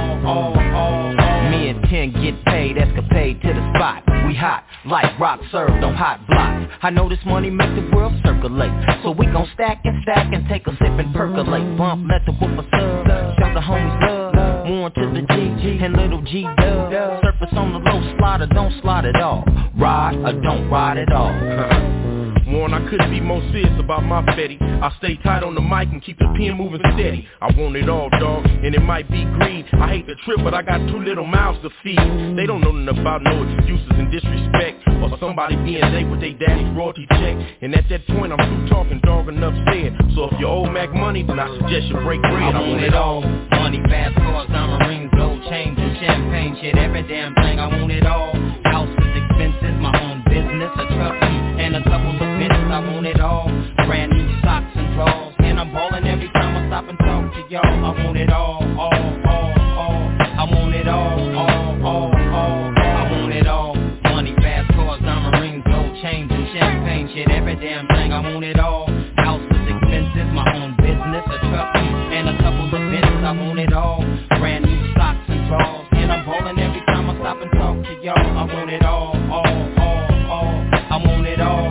Me and 10 get paid, escapade to the spot. We hot, like rock served on hot blocks. I know this money make the world circulate, so we gon' stack and take a sip and percolate. Bump, let the whooper sub, shout the homies love. Warren to the G, and little G dub. Surface on the low, slide or don't slide at all. Ride or don't ride at all. Warren, I couldn't be more serious about my fetty. I stay tight on the mic and keep the pen moving steady. I want it all, dog, and it might be greed. I hate the trip, but I got 2 little mouths to feed. They don't know nothing about no excuses and disrespect, or somebody being late with their daddy's royalty check. And at that point, I'm through talking, dog, enough said. So if you owe Mac money, then I suggest you break bread. I want it all, money, fast cars, diamond rings, gold chains and champagne shit, every damn thing. I want it all, houses, expenses, my own business, a truck and a couple of minutes. I want it all, brand new socks and drawers, and I'm ballin' every time I stop and talk to y'all. I want it all, I want it all, I want it all, money, fast cars, diamond rings, gold chains and champagne shit, every damn thing. I want it all, houses, expenses, my own business, a truck and a couple of minutes. I want it all, brand new socks and drawers, and I'm ballin' every time I stop and talk to y'all. I want it all, I want it all.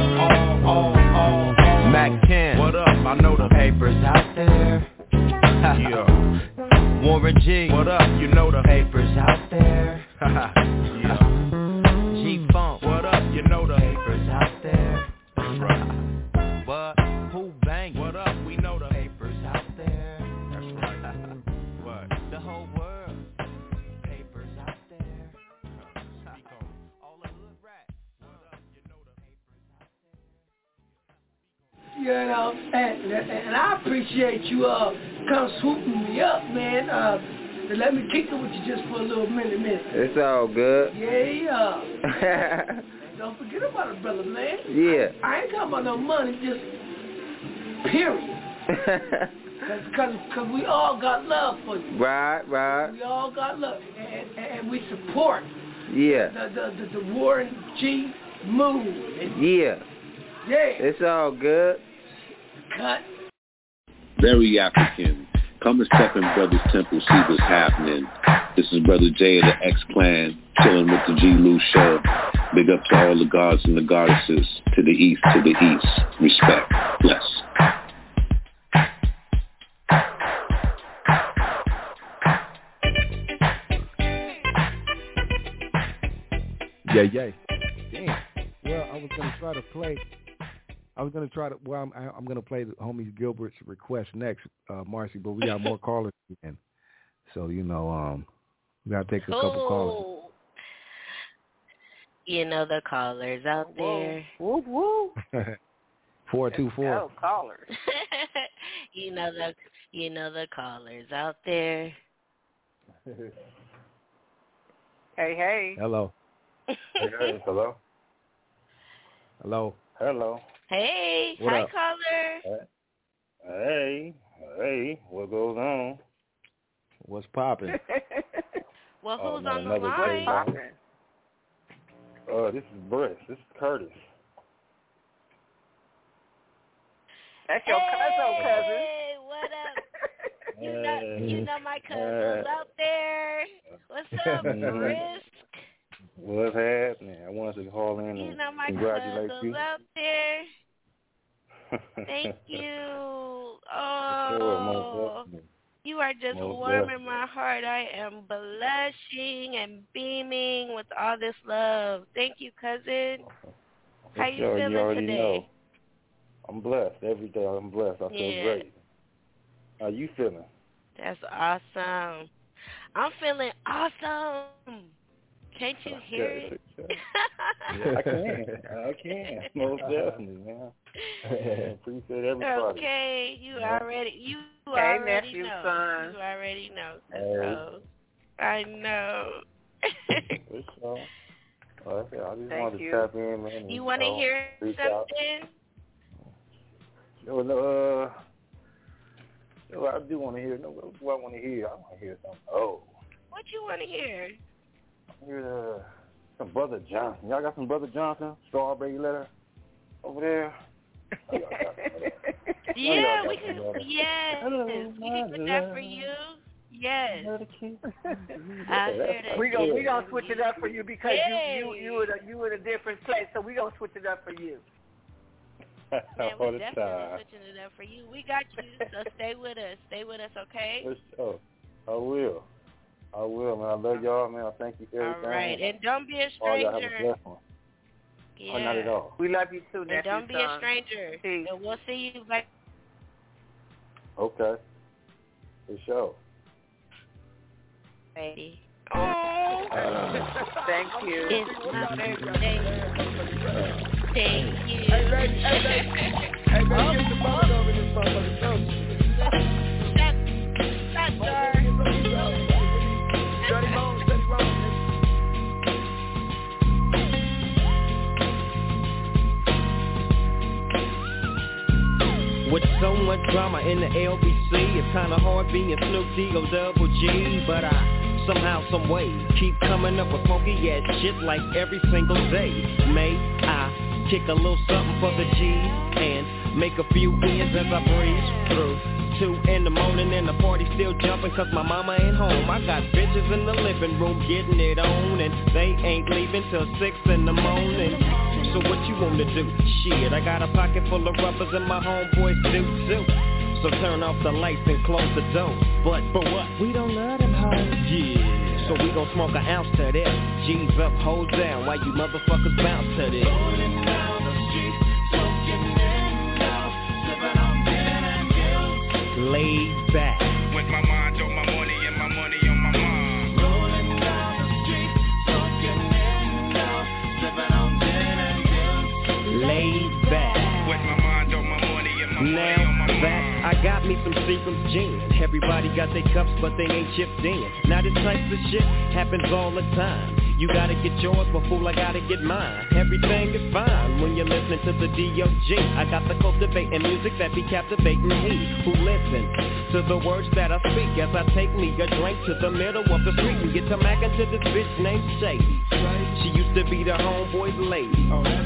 Mac 10, what up? I know the papers out there. Yeah. Warren G, what up? You know the papers out there. Yeah. G-Funk, what up? You know the papers out there. That's right. What? Who bang? What up? We know the papers out there. You know, and I appreciate you come swooping me up, man. And let me kick it with you just for a little minute. It's all good. Yeah. Don't forget about it, brother, man. Yeah. I ain't talking about no money, just period. Cause we all got love for you. Right. We all got love, and we support. Yeah. The Warren G move. Yeah. Yeah. It's all good. Cut. Very African. Come and step in Brother's Temple, see what's happening. This is Brother J of the X-Clan, chilling with the G. Lou Show. Big up to all the gods and the goddesses, to the east, Respect. Bless. Yeah. Damn. Well, I was gonna try to. Well, I'm gonna play the homie Gilbert's request next, Marcy. But we got more callers in, so we gotta take a couple callers. You know the callers out there. Woo woo. 424. Oh, callers. You know the callers out there. Hey. Hello. Hey, hello. Hello. Hey, what hi up? caller. Hey, what goes on? What's popping? Well, who's on the another line? This is Brett. This is Curtis. That's your cousin. Hey, what up? You know my cousins out there. What's up, Brisk? What's happening? I wanted to call in You and know my congratulate cousins you. out there. Thank you. Sure, you are just warming my heart. I am blushing and beaming with all this love. Thank you, cousin. How you feeling you already today? Know. I'm blessed. Every day I'm blessed. I feel great. How you feeling? That's awesome. I'm feeling awesome. Can't you hear it? Yeah, I can. Most definitely, man. Appreciate everybody. Okay, you already nephew, know. son. You already know. Hey. I know. For sure. I just wanted to tap in, man. You want to hear something? I do want to hear. What do I want to hear? I want to hear something. What you want to hear? Hear some Brother Johnson. Y'all got some Brother Johnson? Strawberry letter over there? Yeah, we can. Yes, we can put that for you. Yes. We gonna switch it up for you because you in a different place, so we gonna switch it up for you. Man, we're definitely switching it up for you. We got you, so stay with us. Stay with us, okay? For sure. I will, man. I love y'all, man. I thank you for everything. All right, and don't be a stranger. Oh, y'all have a blessed one. Yeah. Oh, not at all. We love you too, nephew. And don't be a stranger. Peace. And we'll see you back. Okay. For sure. Baby. Oh. Thank you. It's my birthday. Thank you. Hey, man, get the bottle over this motherfucker. With so much drama in the LBC, it's kinda hard being Snoop D-O double G. But I, somehow, some way, keep coming up with funky ass shit like every single day. May I kick a little something for the G and make a few ends as I breeze through 2 in the morning and the party still jumping cause my mama ain't home. I got bitches in the living room getting it on and they ain't leaving till 6 in the morning. So what you wanna do? Shit, I got a pocket full of rubbers and my homeboys do too. So turn off the lights and close the door. But for what? We don't love them hoes. Yeah. So we gon' smoke an ounce to this. G's up, hoes down, while you motherfuckers bounce to this. Rolling down the street, smoking in out, sipping on gin and juice. Laid back. With my mind on my money and my money on my mind. Rolling down the street, smoking in out, sipping on gin and juice. Laid back. With my mind on my money some gin. Everybody got their cups, but they ain't chipped in. Now this type of shit happens all the time. You gotta get yours, but fool, I gotta get mine. Everything is fine when you're listening to the D.O.G. I got the cultivating music that be captivating he who listens to the words that I speak as I take me a drink to the middle of the street and get to mackin' to this bitch named Shady. She used to be the homeboy's lady.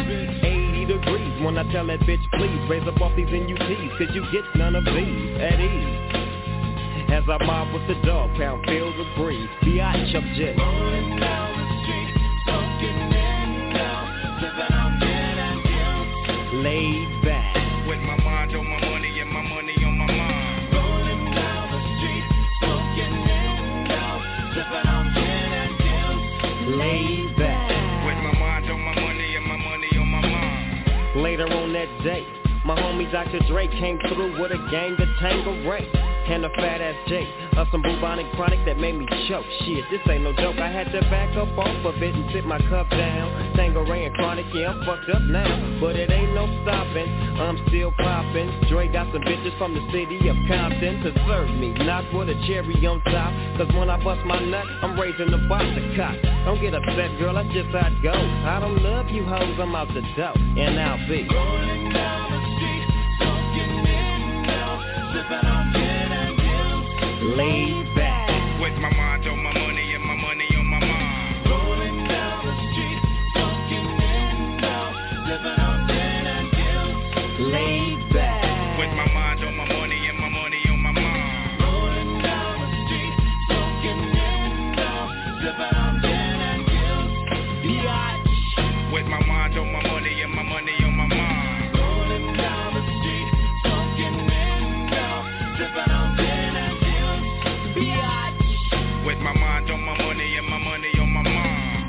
80 degrees when I tell that bitch, please raise up off these NUTs, cause you get none of these at ease. As I mob with the dog pound, feel the breeze. B.I.H. I'm just rolling down the street, smoking windows, sipping on gin and juice, laid back with my mind on my money and my money on my mind. Rolling down the street, smoking windows, sipping on gin and juice, laid back with my mind on my money and my money on my mind. Later on that day, my homie Dr. Dre came through with a gang of Tangeray and a fat ass J of some bubonic chronic that made me choke. Shit, this ain't no joke. I had to back up off of it and sit my cup down. Tangeray and chronic, yeah, I'm fucked up now, but it ain't no stopping. I'm still popping. Dre got some bitches from the city of Compton to serve me, not with a cherry on top. Cause when I bust my nut, I'm raising the box of cock. Don't get upset, girl, that's just how it goes. I don't love you hoes, I'm out the door, and I'll be rolling down the street, smoking windows, sipping on gin and juice, laid back with my mind on my money and my money on my mind. Rolling down the street, smoking windows, sipping on gin and juice, laid back with my mind on my money and my money on my mind. Rolling down the street, smoking windows, sipping on gin and juice, B.I.H. with my mind on my money and my money on my mind. Rolling down the street, smoking windows, sipping on gin and juice, B.I.H. with my mind on my money and my money on my mind.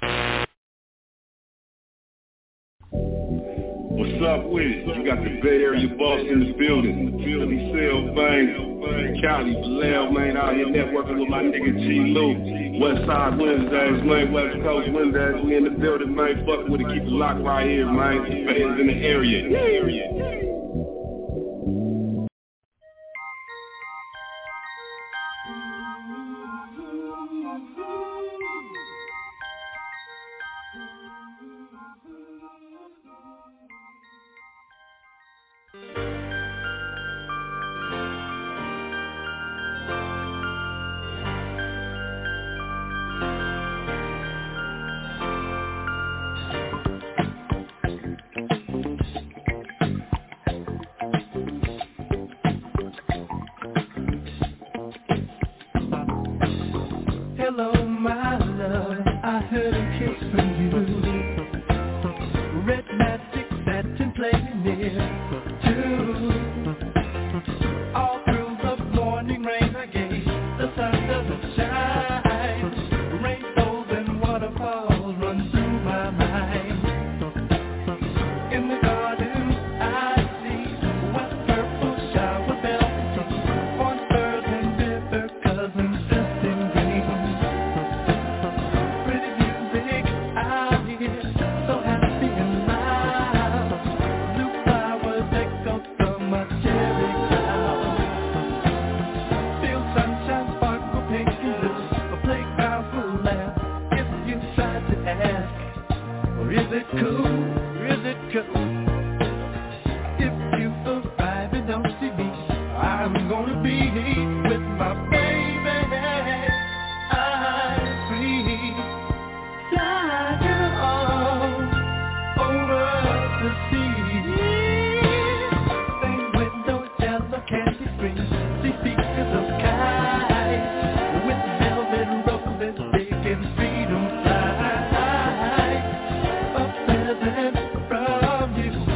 What's up with it? You got the Bay Area boss in the building. Philly Cell, man. Cali, Vallejo, man. Out here networking with my nigga G. Lou. West Side Wednesdays, man. West Coast Wednesdays. We in the building, man. Fuck with it. Keep it locked right here, man. Fans in the area. From you.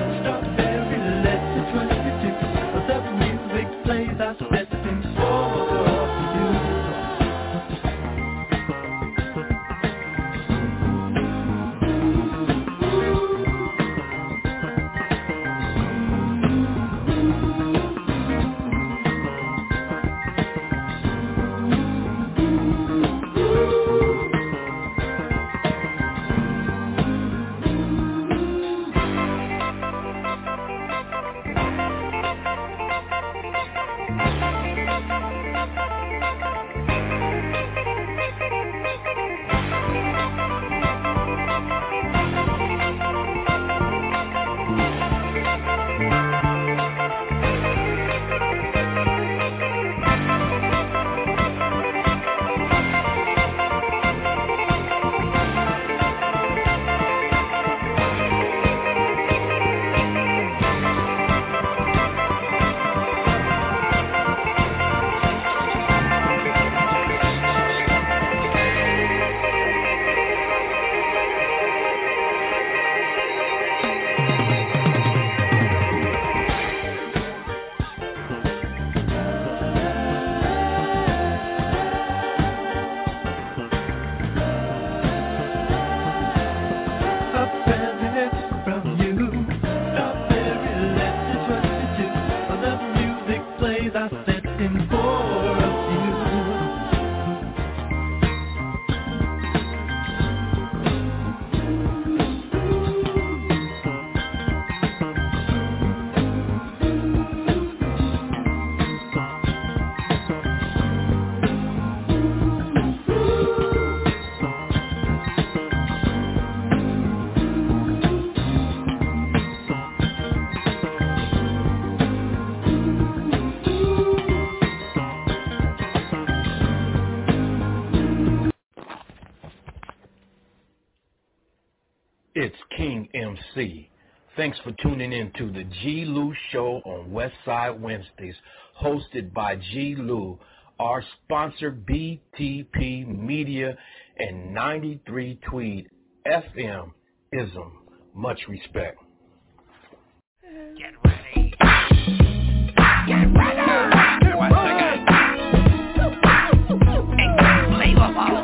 It's King MC. Thanks for tuning in to the G. Lou Show on Westside Wednesdays, hosted by G. Lou, our sponsor BTP Media, and 93 Tweed FM Ism. Much respect. Get ready. Get ready. Once again. Unbelievable.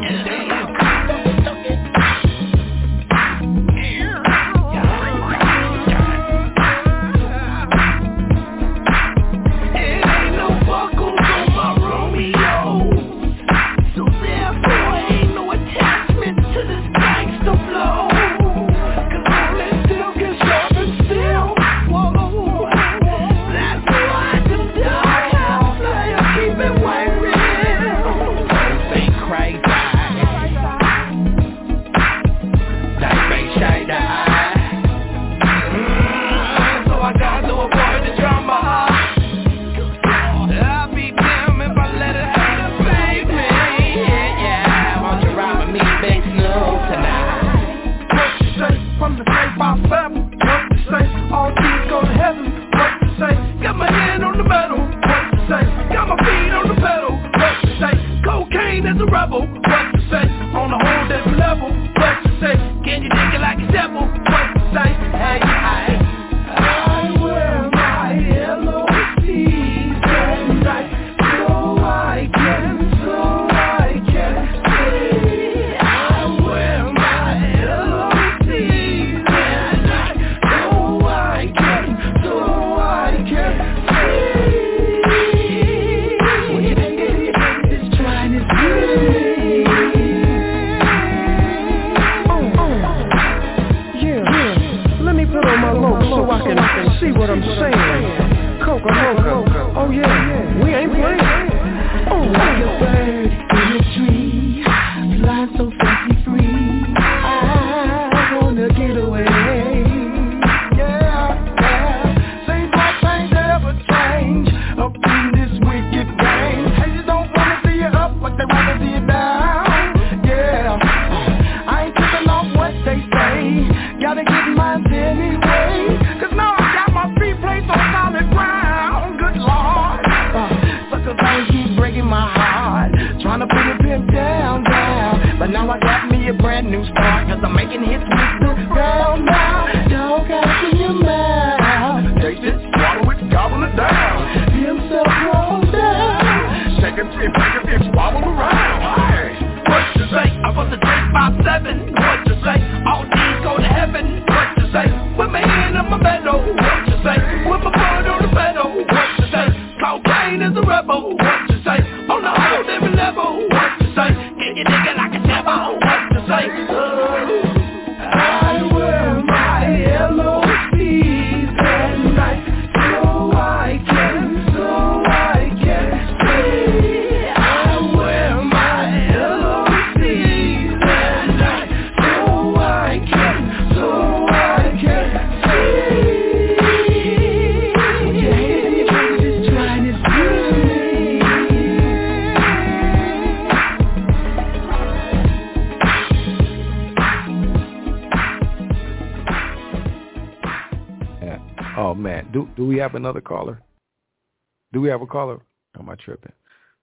Do we have another caller? Do we have a caller? Am I tripping?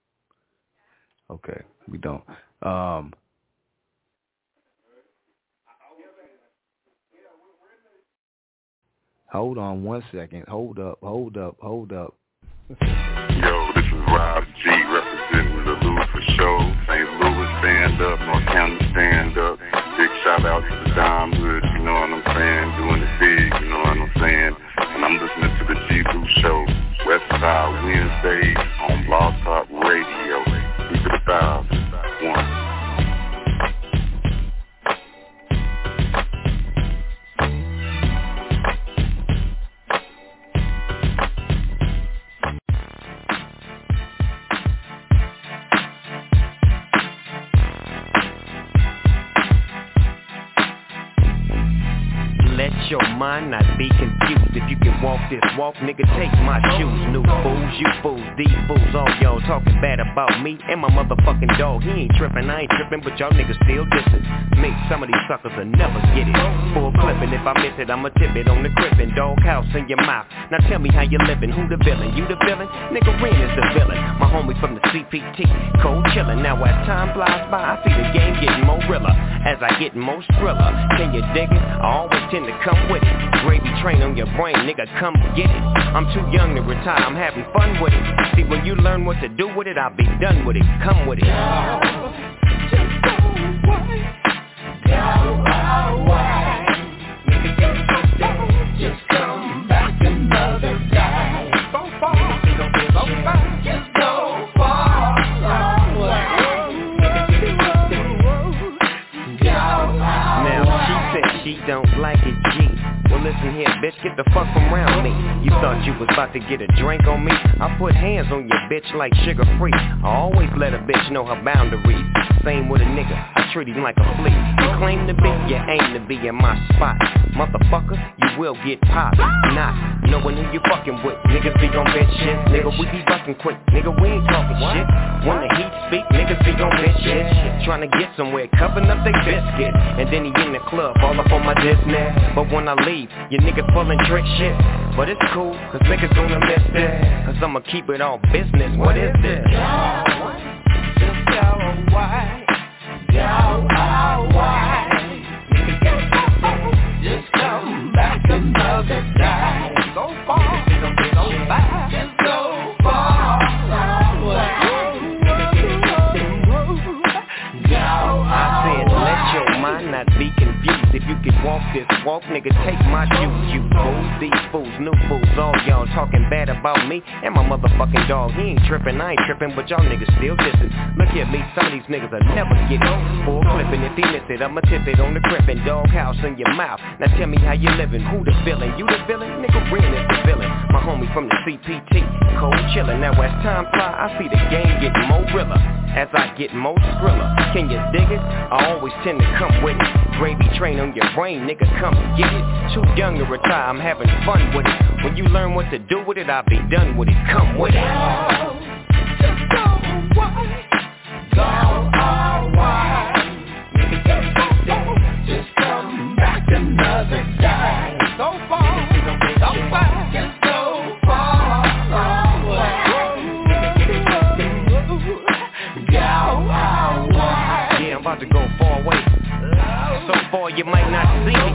Okay, we don't. Hold on 1 second. Hold up. Yo, this is Rob G representing the Luther Show. St. Louis, stand up. North County, stand up. Big shout out to the Dime Hood, you know what I'm saying? Doing it big, you know what I'm saying? And I'm listening to the G. Lou Show, Westside Wednesdays on Blog Talk Radio. Keep it about 1. your mind not be confused. If you can walk this walk, nigga, take my shoes. New fools, you fools, these fools, all y'all talking bad about me and my motherfucking dog. He ain't tripping, I ain't tripping, but y'all niggas still dissing. Me, some of these suckers will never get it. Full clipping, if I miss it, I'ma tip it on the crippin'. Dog house in your mouth. Now tell me how you living, who the villain? You the villain? Nigga, Ren is the villain. My homie from the CPT, cold chillin'. Now as time flies by, I see the game getting more realer as I get more thriller. Can you dig it? I always tend to come with it. Gravy train on your brain, nigga, come get it. I'm too young to retire, I'm having fun with it. See, when you learn what to do with it, I'll be done with it. Come with it. Just go away. Just come back another day. So far, so far, just go far away. Now she said she don't like it, G. Well listen here, bitch, get the fuck from around me. You thought you was about to get a drink on me? I put hands on your bitch like sugar free. I always let a bitch know her boundaries. Same with a nigga, I treat him like a flea. You claim to be, you aim to be in my spot. Motherfucker, you will get popped. Not knowing who you fucking with. Niggas be on bitch shit. Nigga, we be fucking quick. Nigga, we ain't talking shit. When the heat speak, niggas be on bitch shit. Trying to get somewhere, covering up they biscuit. And then he in the club, all up on my diss now. But when I leave, your niggas pulling trick shit. But it's cool, cause niggas gonna miss this. Cause I'ma keep it all business. What is this? Just go away. Go away. Just come back another day. So far, so fast. Just go far away. I said, let your mind not be confused. If you can walk this walk, nigga, take my shoes. You fools, these fools, new fools, all y'all talking bad about me and my motherfucking dog. He ain't tripping, I ain't tripping, but y'all niggas still dissing. Look at me, some of these niggas will never get it. Full clipping, if he miss it, I'ma tip it on the crippin'. Dog house in your mouth. Now tell me how you living, who the villain? You the villain? Nigga, Ren is the villain. My homie from the CPT, cold chillin'. Now as time fly, I see the game getting more realer as I get more skriller. Can you dig it? I always tend to come with it. Gravy train on your brain, nigga, come get it. Too young to retire, I'm having fun with it. When you learn what to do with it, I'll be done with it. Come with it. Just go away. Go away. Just come back another day. So far, so fast. Just go far away. Go away. Yeah, I'm about to go far away. So far you might not see me.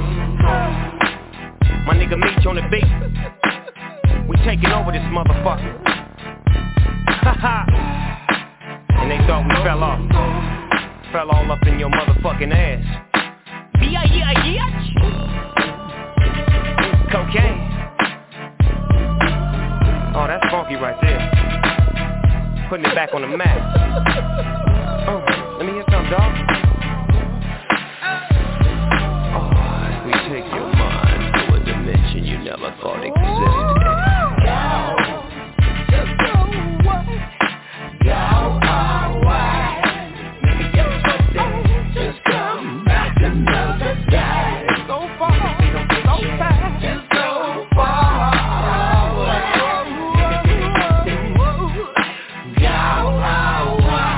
My nigga Meech on the beat. We taking over this motherfucker. Haha. And they thought we fell off. Fell all up in your motherfucking ass. B-I-E-I-E-H. Cocaine. Oh, that's funky right there. Putting it back on the map. Oh, let me hear something, dog. We take your mind to a dimension you never thought existed. Just go away. Go away. Just come back another day. So far, so fast. Just go far away. Go away.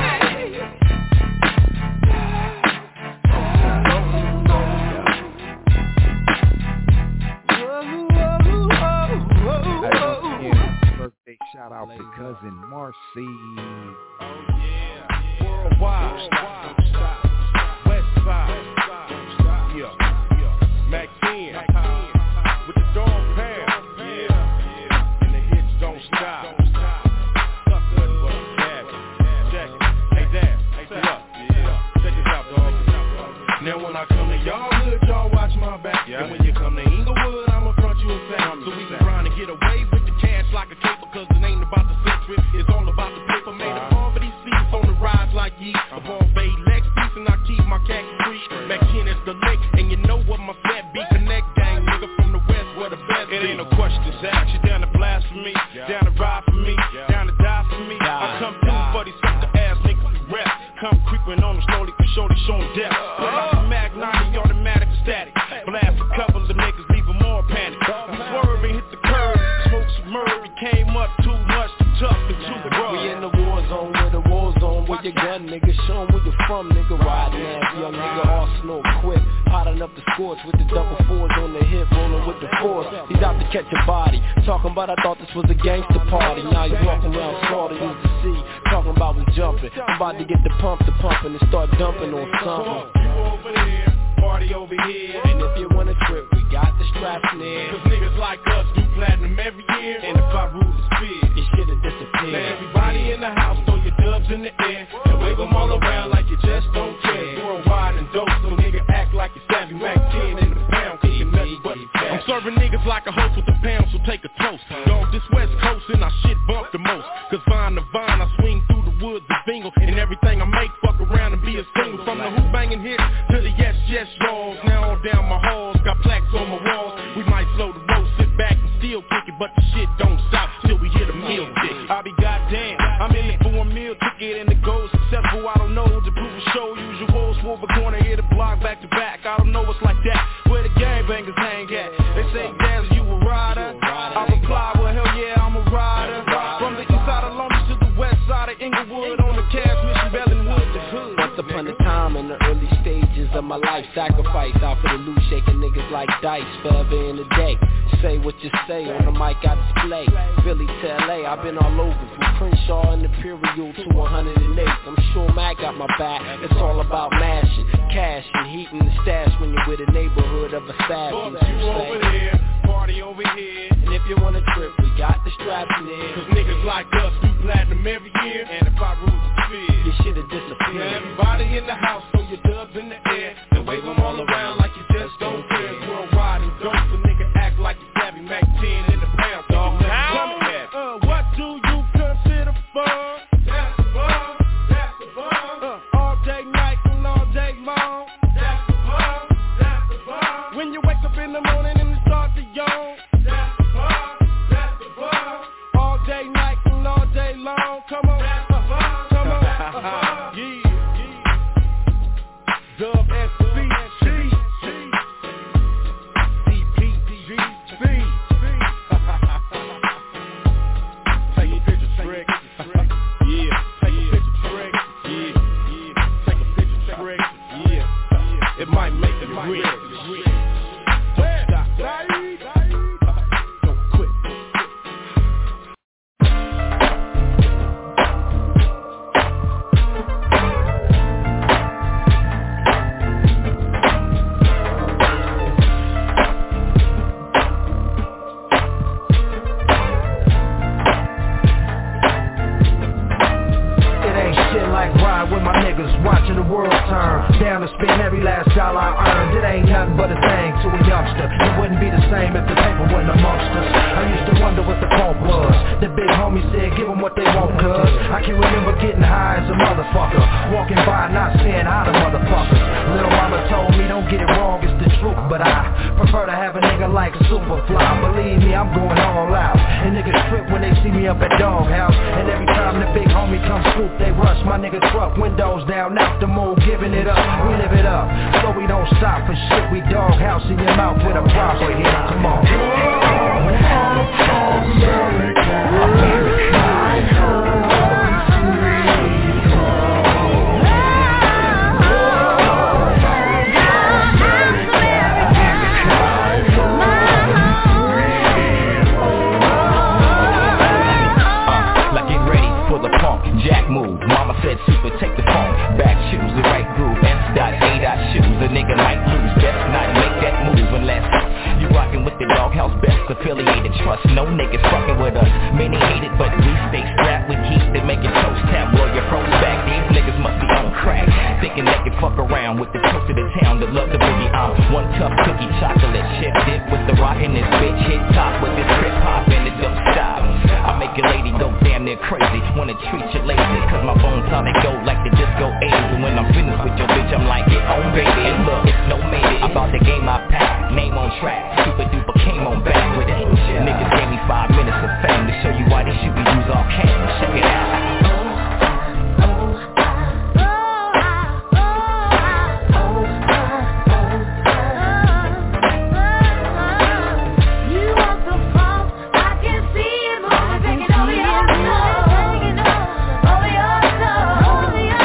Birthday shout out to cousin Marcy. Worldwide, West Side, yeah, Mac 10, with the dog pound, yeah, and the hits don't stop. Hey Dad, what? Check this out, dog. Now when I come to y'all hood, y'all watch my back. And when you come to Inglewood, I'ma front you a fact. So we can grind and get away with the cash like a caper, cause it ain't about the century, it's all about the paper. Made a farm for these seats on the rise like yeast. A ball bay Lex piece and I keep my khaki free. Back in is the lick, and you know what my fat be. Connect gang, nigga from the west where the best. It ain't no questions asked. You down to blast for me, down to ride for me, down to die for me. I come through for these sucker ass niggas who rap. Come creeping on them slowly, cause shorty showing death. Pull out the Mag 90, automatic static. Blast a couple of niggas, leave them your gun, nigga. Show 'em where you from, nigga. Riding ass, young nigga, Arsenal equipped. Potting up the scores with the double fours on the hip, rolling with the force. He's out to catch a body. Talking about I thought this was a gangster party. Now you walking around slaughter, used to see. Talking about we jumping. I'm about to get the pump and start dumping on something. Over there, party over here. And if you want a trip, we got the straps near. Cause niggas like us do platinum every year. And if I rule the sphere, your shit will disappear. Now everybody in the house, throw your dubs in the air and wave them all around like you just don't care. Worldwide and dope, so nigga act like you Savvy Mac 10 in the pound, cause you nothing but cash. I'm serving niggas like a host with a pound, so take a toast. Dog, this West Coast and I shit bump the most. Cause vine to vine, I swing through the woods and bingle. And everything I make, fuck around and be a single. From the who banging hits to the yes, yes, y'alls. Now on down my halls, got plaques on my walls. We might slow the road, sit back and still kick it, but the shit don't stop till we hit a meal tick. I be goddamn, I'm in it for a meal ticket and the goal successful. I don't know to prove a show. Usual swore a corner, hit a block back to back. I don't know what's like that. Where the gangbangers hang at? They say, Daz, you a rider? I reply, well hell yeah, I'm a rider. From the east side of Long Beach to the west side of Inglewood, on the cash mission, Bellingwood, the hood. Once upon a time in the early stages of my life, sacrifice out for the loot, shaking niggas like dice, forever in the day. Say what you say, on the mic I display. Philly to LA, I've been all over, from Crenshaw and Imperial to 108. I'm sure Mac got my back, it's all about mashing, cash and heating the stash when you're with a neighborhood of assassins. You over there, party over here. And if you want a trip, we got the straps near. Cause niggas like us do platinum every year. And if I rule the sphere, your shit will disappear. Now everybody in the house, throw your dubs in the air and wave them all around like you just don't care. Worldwide and dope, so nigga act like you Savvy Mac 10 in the pound. Dog, what do you consider fun? That's the fun, that's the fun. All day night and all day long. That's the fun, that's the fun. When you wake up in the morning and you start to yawn. That's the fun, that's the fun. All day night and all day long. Come on, that's the fun, come on. Yeah, Dub SBC, CPGC. Take a picture, Trick. Yeah, take a picture, Trick. Yeah, take a picture, Trick. Yeah, it might make it real. Don't stop, don't quit. With my niggas watching the world turn, down to spend every last dollar I earned. It ain't nothing but a thing to a youngster. It wouldn't be the same if the paper wasn't amongst us. I used to wonder what the pulp was. The big homie said give them what they want, cuz I can remember getting high as a motherfucker, walking by not saying hi to motherfuckers. Little mama told me don't get it wrong, it's the truth, but I prefer to have a nigga like Superfly. Believe me, I'm going all out, and niggas trip when they see me up at Doghouse. And every time the big homie comes swoop, they rush my nigga truck, windows down, out the move, giving it up. We live it up, so we don't stop for shit. We Doghouse in your mouth with a proper hit. Come on. Jack move, mama said super, take the phone. Back shoes, the right groove, S.A. shoes. A nigga might lose, best not make that move unless you rockin' with the Doghouse, best affiliated. Trust no niggas fucking with us. Many hate it, but we stay strapped with heat to make it toast tap. Blow your pros back, these niggas must be on crack, thinking they can fuck around with the toast of the town. The love the boogie, one tough cookie, chocolate chip dip with the rock in this bitch. Hit top with this trip hop and it don't stop. I make your lady go damn near crazy, wanna treat you lazy, cause my bones how they go like the disco A's. And when I'm finished with your bitch, I'm like, get on baby. And look, it's no maybe, about the game I pack, name on track, super duper came on back with it. Niggas gave me 5 minutes of fame to show you why they should be use all cam. Check it out. Oh, yeah.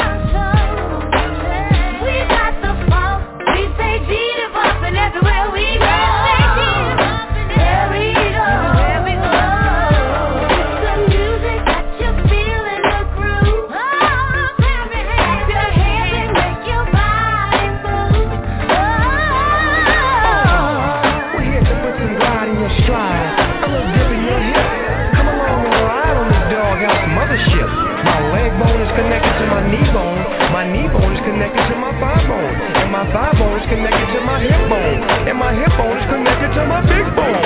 is connected to my thigh bone, and my thigh bone is connected to my hip bone, and my hip bone is connected to my big bone.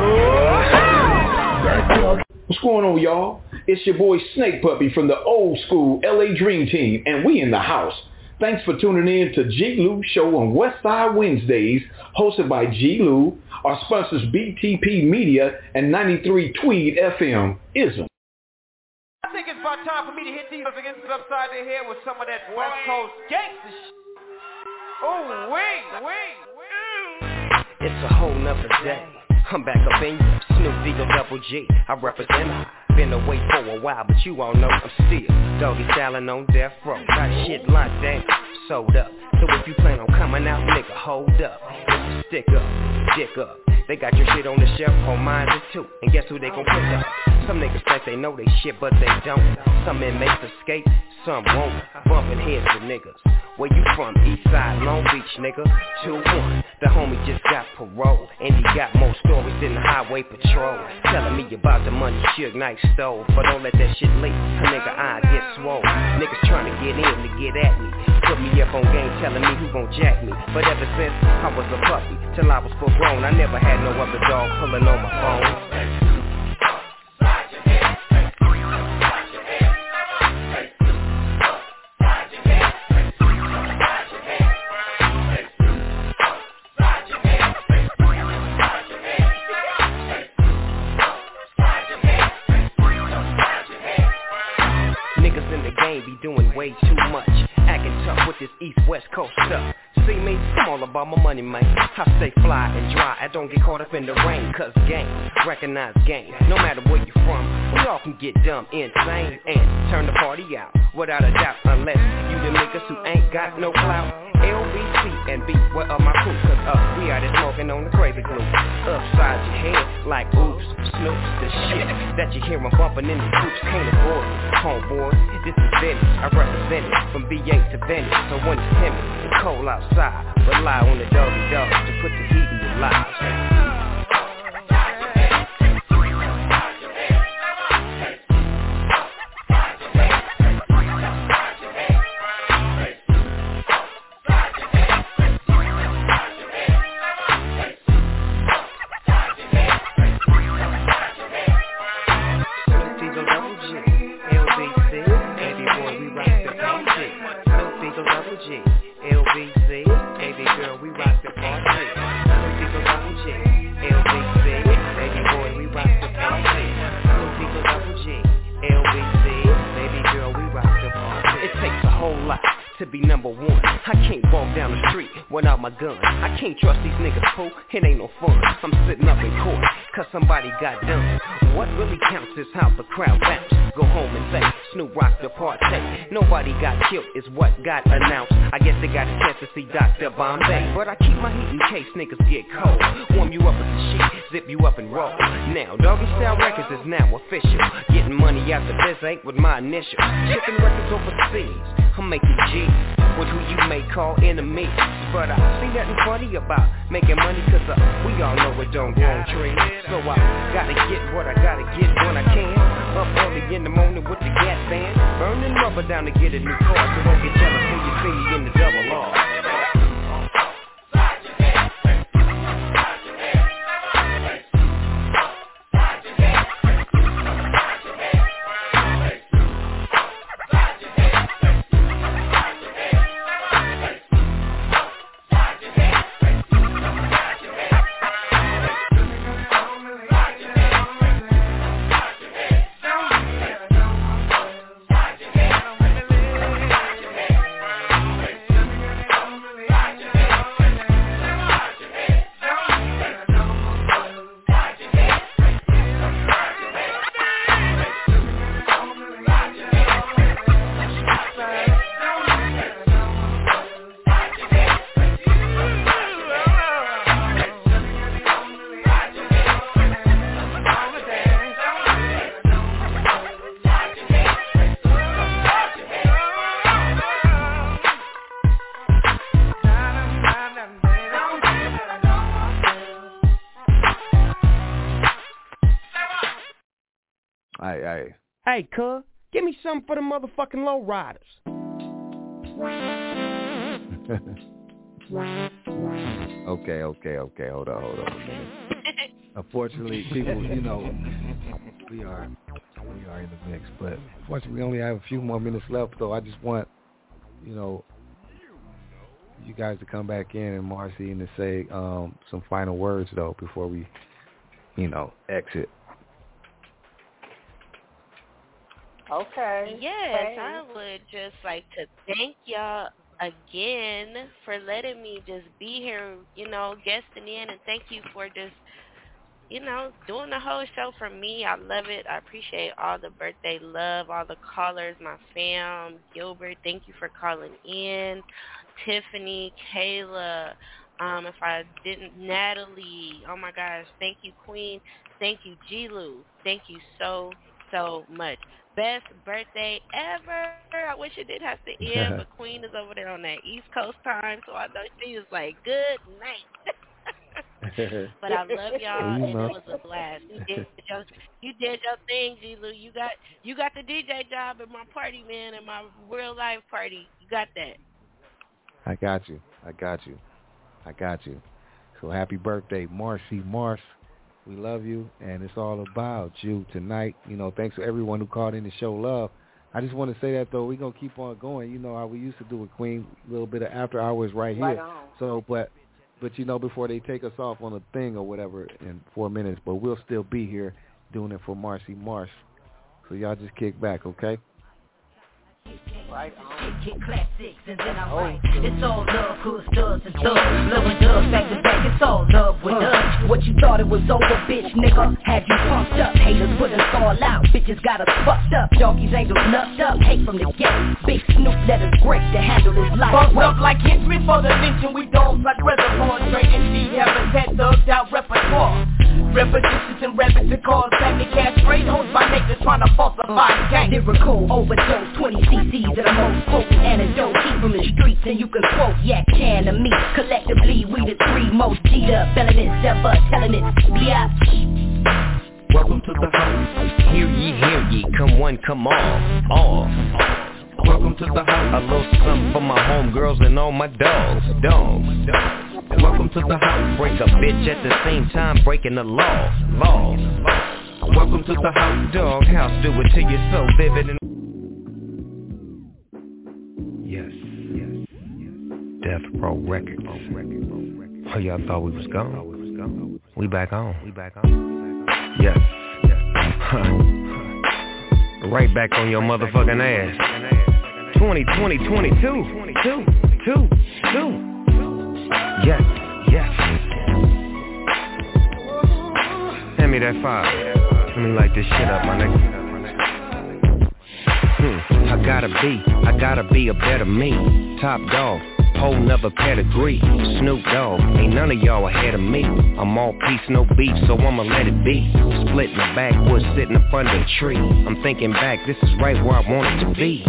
What's going on, y'all? It's your boy Snake Puppy from the old school LA Dream Team, and we in the house. Thanks for tuning in to G. Lou Show on Westside Wednesdays, hosted by G. Lou. Our sponsors BTP Media and 93 Tweed FM. Ism. I think it's about time for me to hit these against upside the head with some of that West Coast gangsta shit. Oh, wait. It's a whole nother day. I'm back up in you, Snoop Eagle Double G. I represent I. Been away for a while, but you all know I'm still doggy styling on death row. Got shit locked down, sold up. So if you plan on coming out, nigga, hold up. Stick up, dick up. They got your shit on the shelf, on mine too. And guess who they gon' pick up? Some niggas think they know they shit, but they don't. Some inmates escape, some won't. Bumping heads with niggas. Where you from? Eastside, Long Beach, nigga. 2-1. The homie just got parole, and he got more stories than the highway patrol. Telling me about the money Suge Knight stole, but don't let that shit leak. A nigga eye get swole. Niggas trying to get in to get at me. Put me up on game, telling me who gon' jack me. But ever since I was a puppy, till I was full grown, I never had no other dog pulling on my phone. Be doing way too much, acting tough with this East-West Coast stuff. See me? I'm all about my money, man. I stay fly and dry, I don't get caught up in the rain. Cause gang, recognize gang. No matter where you from, we all can get dumb, insane, and turn the party out, without a doubt. Unless you the niggas who ain't got no clout. LBC and B, where are my crew? Cause we out there smoking on the crazy glue. Upside your head, like oops, snoops, the shit that you hear them bumping in the troops. Can't avoid it, homeboy, this is Venice. I represent it from VA to Venice. So when it's timid and cold outside, rely on the doggy dog to put the heat in your lives. I can't trust these niggas, fool, it ain't no fun. I'm sitting up in court, cause somebody got done. What really counts is how the crowd bounce. Go home and say, Snoop rocked the party. Nobody got killed is what got announced. I guess they got a chance to see Dr. Bombay. But I keep my heat in case niggas get cold. Warm you up with the shit, zip you up and roll. Now, Doggy Style Records is now official. Getting money out the biz ain't with my initials. Shipping records overseas, I'm making G's with who you may call enemies. But I see nothing funny about making money, cause we all know it don't grow on trees. So I gotta get what I gotta get when I can. Up early in the morning with the gas band, burning rubber down to get a new car. So don't get jealous when you see me in the double R. Hey, cuz, give me something for the motherfucking low riders. Okay. Hold on a minute. Unfortunately, people, we are in the mix, but unfortunately, we only have a few more minutes left. So I just want, you guys to come back in and Marcy and to say some final words though before we, exit. Okay. Yes, I would just like to thank y'all again for letting me just be here, guesting in, and thank you for just, doing the whole show for me. I love it. I appreciate all the birthday love, all the callers, my fam, Gilbert, thank you for calling in, Tiffany, Kayla, if I didn't, Natalie, oh my gosh, thank you, Queen, thank you, G-Lou, thank you so much. Best birthday ever. I wish it did have to end, but Queen is over there on that East Coast time, so I know she was like, good night. But I love y'all, and it was a blast. You did your thing, G-Lou. You got the DJ job at my party, man, at my real life party. You got that. I got you. So happy birthday, Marcy Mars. We love you, and it's all about you tonight. Thanks to everyone who called in to show love. I just want to say that, though, we're going to keep on going. You know how we used to do with Queen, a little bit of after hours right here. On. So, but before they take us off on a thing or whatever in 4 minutes, but we'll still be here doing it for Marcy Marsh. So y'all just kick back, okay? Right on. Kick classics and then I write. It's all love, cause thugs and thugs. Love and thugs back to back, it's all love with us. What you thought it was over, bitch, nigga, had you pumped up. Haters put us all out, bitches got us fucked up. Donkeys ain't nuts up, hate from the get. Big Snoop let us break to handle his life. Bumped up like history for the lynching, we don't like reservoir. Dre and D habitat, thugged out repertoire. Repetitions and rabbits to cause family cash straight hoes by niggas trying to falsify gang. Lyrical overdose, 20 cc's of the most potent antidote. Keep from the streets and you can quote Yak Chan and me. Collectively we the three most G'd up elements ever telling it. Biatch. Welcome to the house. Hear ye, come one, come all. Welcome to the house. A little something for my homegirls and all my dogs. Welcome to the house. Break a bitch at the same time, breaking the law. Welcome to the house. Dog house, do it till you're so vivid and yes. Death Row Records. Oh, y'all thought we was gone? We back on. Yes. Right back on your motherfucking ass. 2020, 22. Yes. Hand me that fire. Let me light this shit up, my nigga. I gotta be a better me. Top dog, whole nother pedigree. Snoop Dogg, ain't none of y'all ahead of me. I'm all peace, no beef, so I'ma let it be. Split in the backwoods, sitting up under a tree. I'm thinking back, this is right where I want it to be.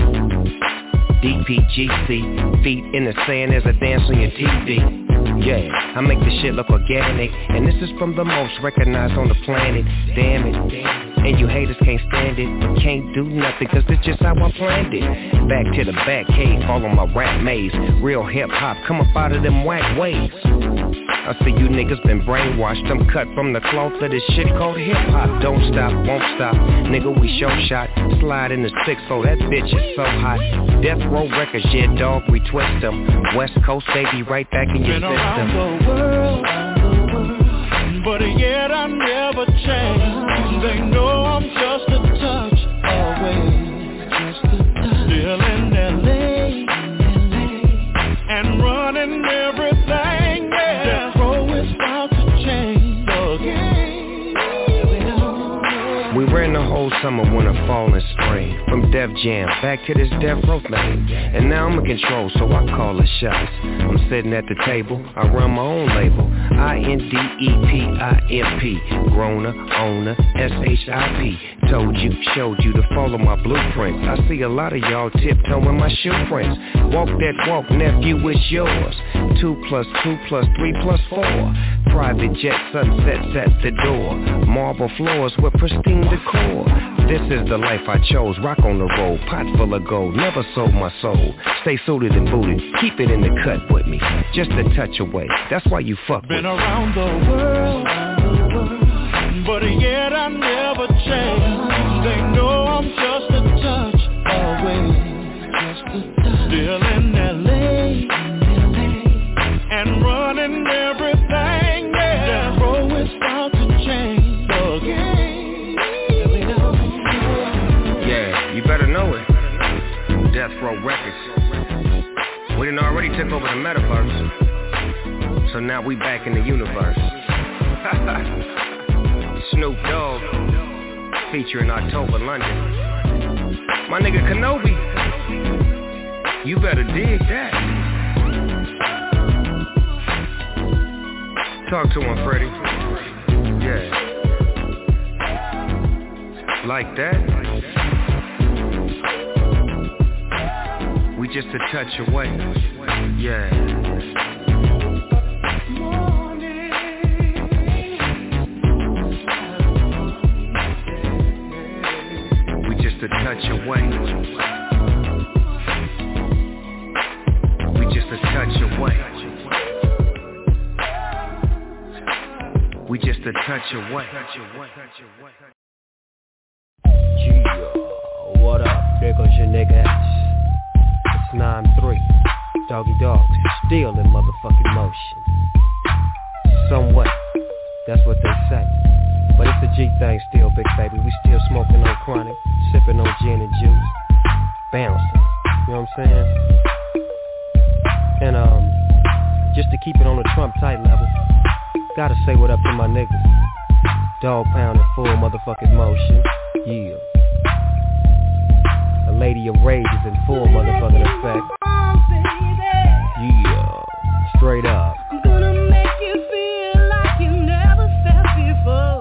DPGC, feet in the sand as I dance on your TV. Yeah, I make this shit look organic, and this is from the most recognized on the planet. Damn it, and you haters can't stand it, but can't do nothing, cause it's just how I planned it. Back to the back cave, follow my rap maze. Real hip hop, come up out of them whack ways. I see you niggas been brainwashed. I'm cut from the cloth of this shit called hip hop. Don't stop, won't stop, nigga, we show shot. Slide in the 6-0, that bitch is so hot. Death Row Records, yeah dog, we twist them. West Coast, they be right back in your system. The world, but yet I never change. They know I'm just a touch away. Still in LA and running everything. Yeah, the road is about to change again. We ran the whole summer, winter, fall, and spring. From Def Jam back to this Death Row thing. And now I'm in control, so I call the shots. I'm sitting at the table, I run my own label. INDEPIMP, grown-up, owner, SHIP. Told you, showed you to follow my blueprints. I see a lot of y'all tiptoeing my shoe prints. Walk that walk, nephew, it's yours. 2 plus 2 plus 3 plus 4. Private jet sunsets at the door. Marble floors with pristine decor. This is the life I chose, rock on the road, pot full of gold, never sold my soul. Stay suited and booted, keep it in the cut with me, just a touch away, that's why you fuck with me. Been around the world, but yet I never changed. They know I'm just a touch away, still in L.A. and running everything, yeah. That road is about to change again. Yeah, you better know it. Death Row Records. We done already took over the metaverse, so now we back in the universe. Snoop Dogg, featuring October London. My nigga Kenobi, you better dig that. Talk to him, Freddie. Yeah. Like that? We just a touch away. Yeah. A touch away. We just a touch away. We just a touch away. Yeah, what up? There goes your nigga X. It's 9-3. Doggy Dogs still in motherfucking motion. Somewhat, that's what they say. But it's a G thing still, big baby. We still smoking on chronic, sipping on gin and juice, bouncing, you know what I'm saying? And just to keep it on the Trump tight level, gotta say what up to my niggas. Dog pound in full motherfucking motion, yeah. A lady of rage is in full motherfucking effect, yeah. Straight up. I'm gonna make you feel like you never felt before.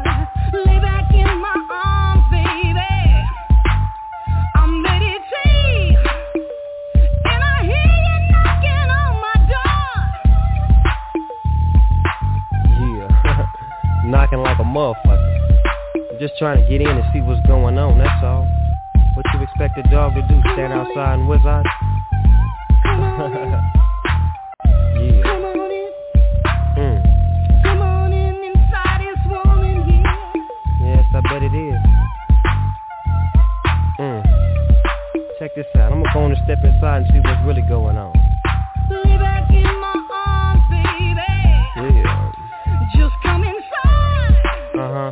Knocking like a motherfucker. I'm just trying to get in and see what's going on, that's all. What you expect a dog to do, stand outside and whiz out? Yeah. Come on in inside this woman here. Yes, I bet it is. Check this out, I'm gonna go on and step inside and see what's really going on. Lay back in my arms, baby. Yeah. Just come inside. Uh-huh.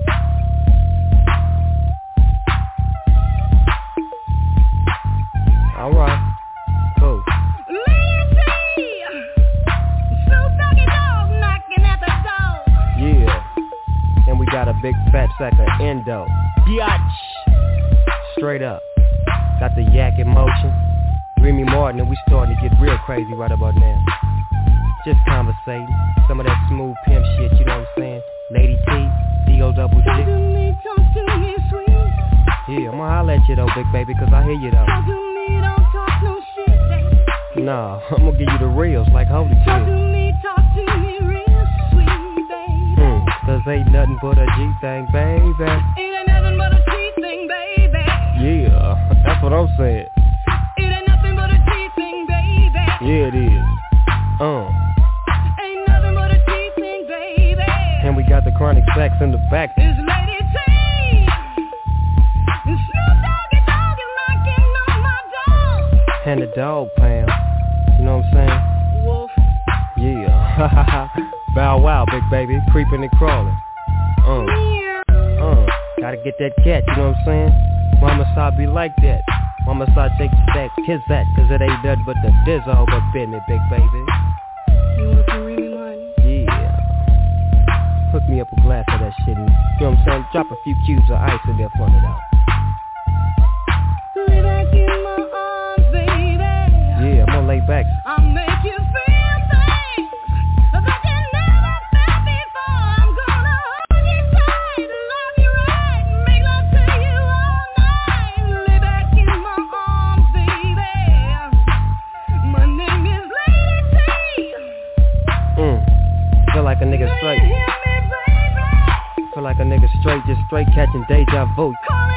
Alright. Cool. Lady, Snoop Doggy Dogg knocking at the door. Yeah. And we got a big fat sack of endo. Biatch. Straight up. Got the yak in motion. Remy Martin, and we starting to get real crazy right about now. Just conversating. Some of that smooth pimp shit, you know what I'm saying? Lady T, D-O-double-G. Talk to me, sweet. Yeah, I'ma holla at you though, big baby, cause I hear you though. Talk to me, don't talk no shit, baby. Nah, I'ma give you the reels like Holy Shit. Talk to me real sweet, baby. Cause ain't nothing but a G thing, baby. Ain't nothing but a T thing, baby. Yeah, that's what I'm saying. It ain't nothing but a T thing, baby. Yeah, it is. Ain't nothing but a T thing, baby. And we got the chronic sax in the back. It's Lady T. And Snoop Doggy Dogg is knocking on my door. And the dog pound. You know what I'm saying? Wolf. Yeah. Bow wow, big baby. Creeping and crawling. Gotta get that cat, you know what I'm saying? Mama saw be like that. Mama saw take the stacks, kiss that. Cause it ain't nothing but the dizzle up in me, big baby. You want some Remy Martin? Yeah. Hook me up a glass of that shit and, you know what I'm saying? Drop a few cubes of ice in there for it out. Lay back in my arms, baby. Yeah, I'm gonna lay back. I'll make you feel things that you never felt before. I'm gonna hold you tight, love you right, make love to you all night. Lay back in my arms, baby. My name is Lady T. Feel like a nigga straight. Feel like a nigga straight, just straight catching deja vu. Call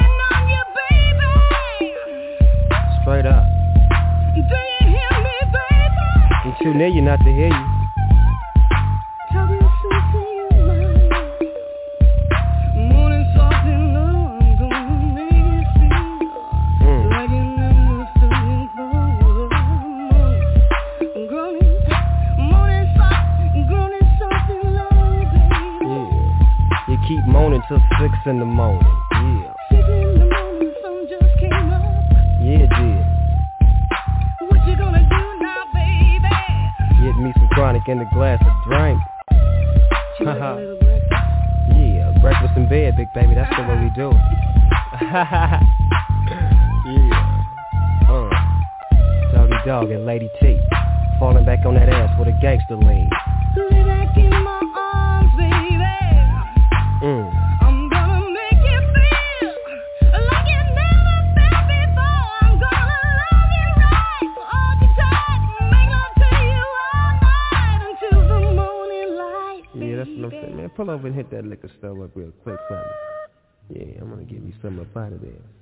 Straight up. Do you hear me, baby? I'm too near you not to hear you. Tell you something you mind. Morning soft and low, I'm gonna make you feel like you never stood before. Morning soft and low, baby. Yeah. You keep moaning till 6 in the morning. Yeah. 6 in the morning, sun just came up. Yeah, it did. What you gonna do now, baby? Get me some chronic and a glass of drink. Haha. Yeah, breakfast in bed, big baby, that's the way we do it. Yeah. Doggy Dog and Lady T. Falling back on that ass with a gangster lean. Lay back in my arms, baby. I'm gonna make you feel like you never felt before. I'm gonna love you right, hold you tight, make love to you all night until the morning light. Yeah, that's what I'm saying, man. Pull over and hit that liquor store up real quick for me. Yeah, I'm gonna give you something up out of there.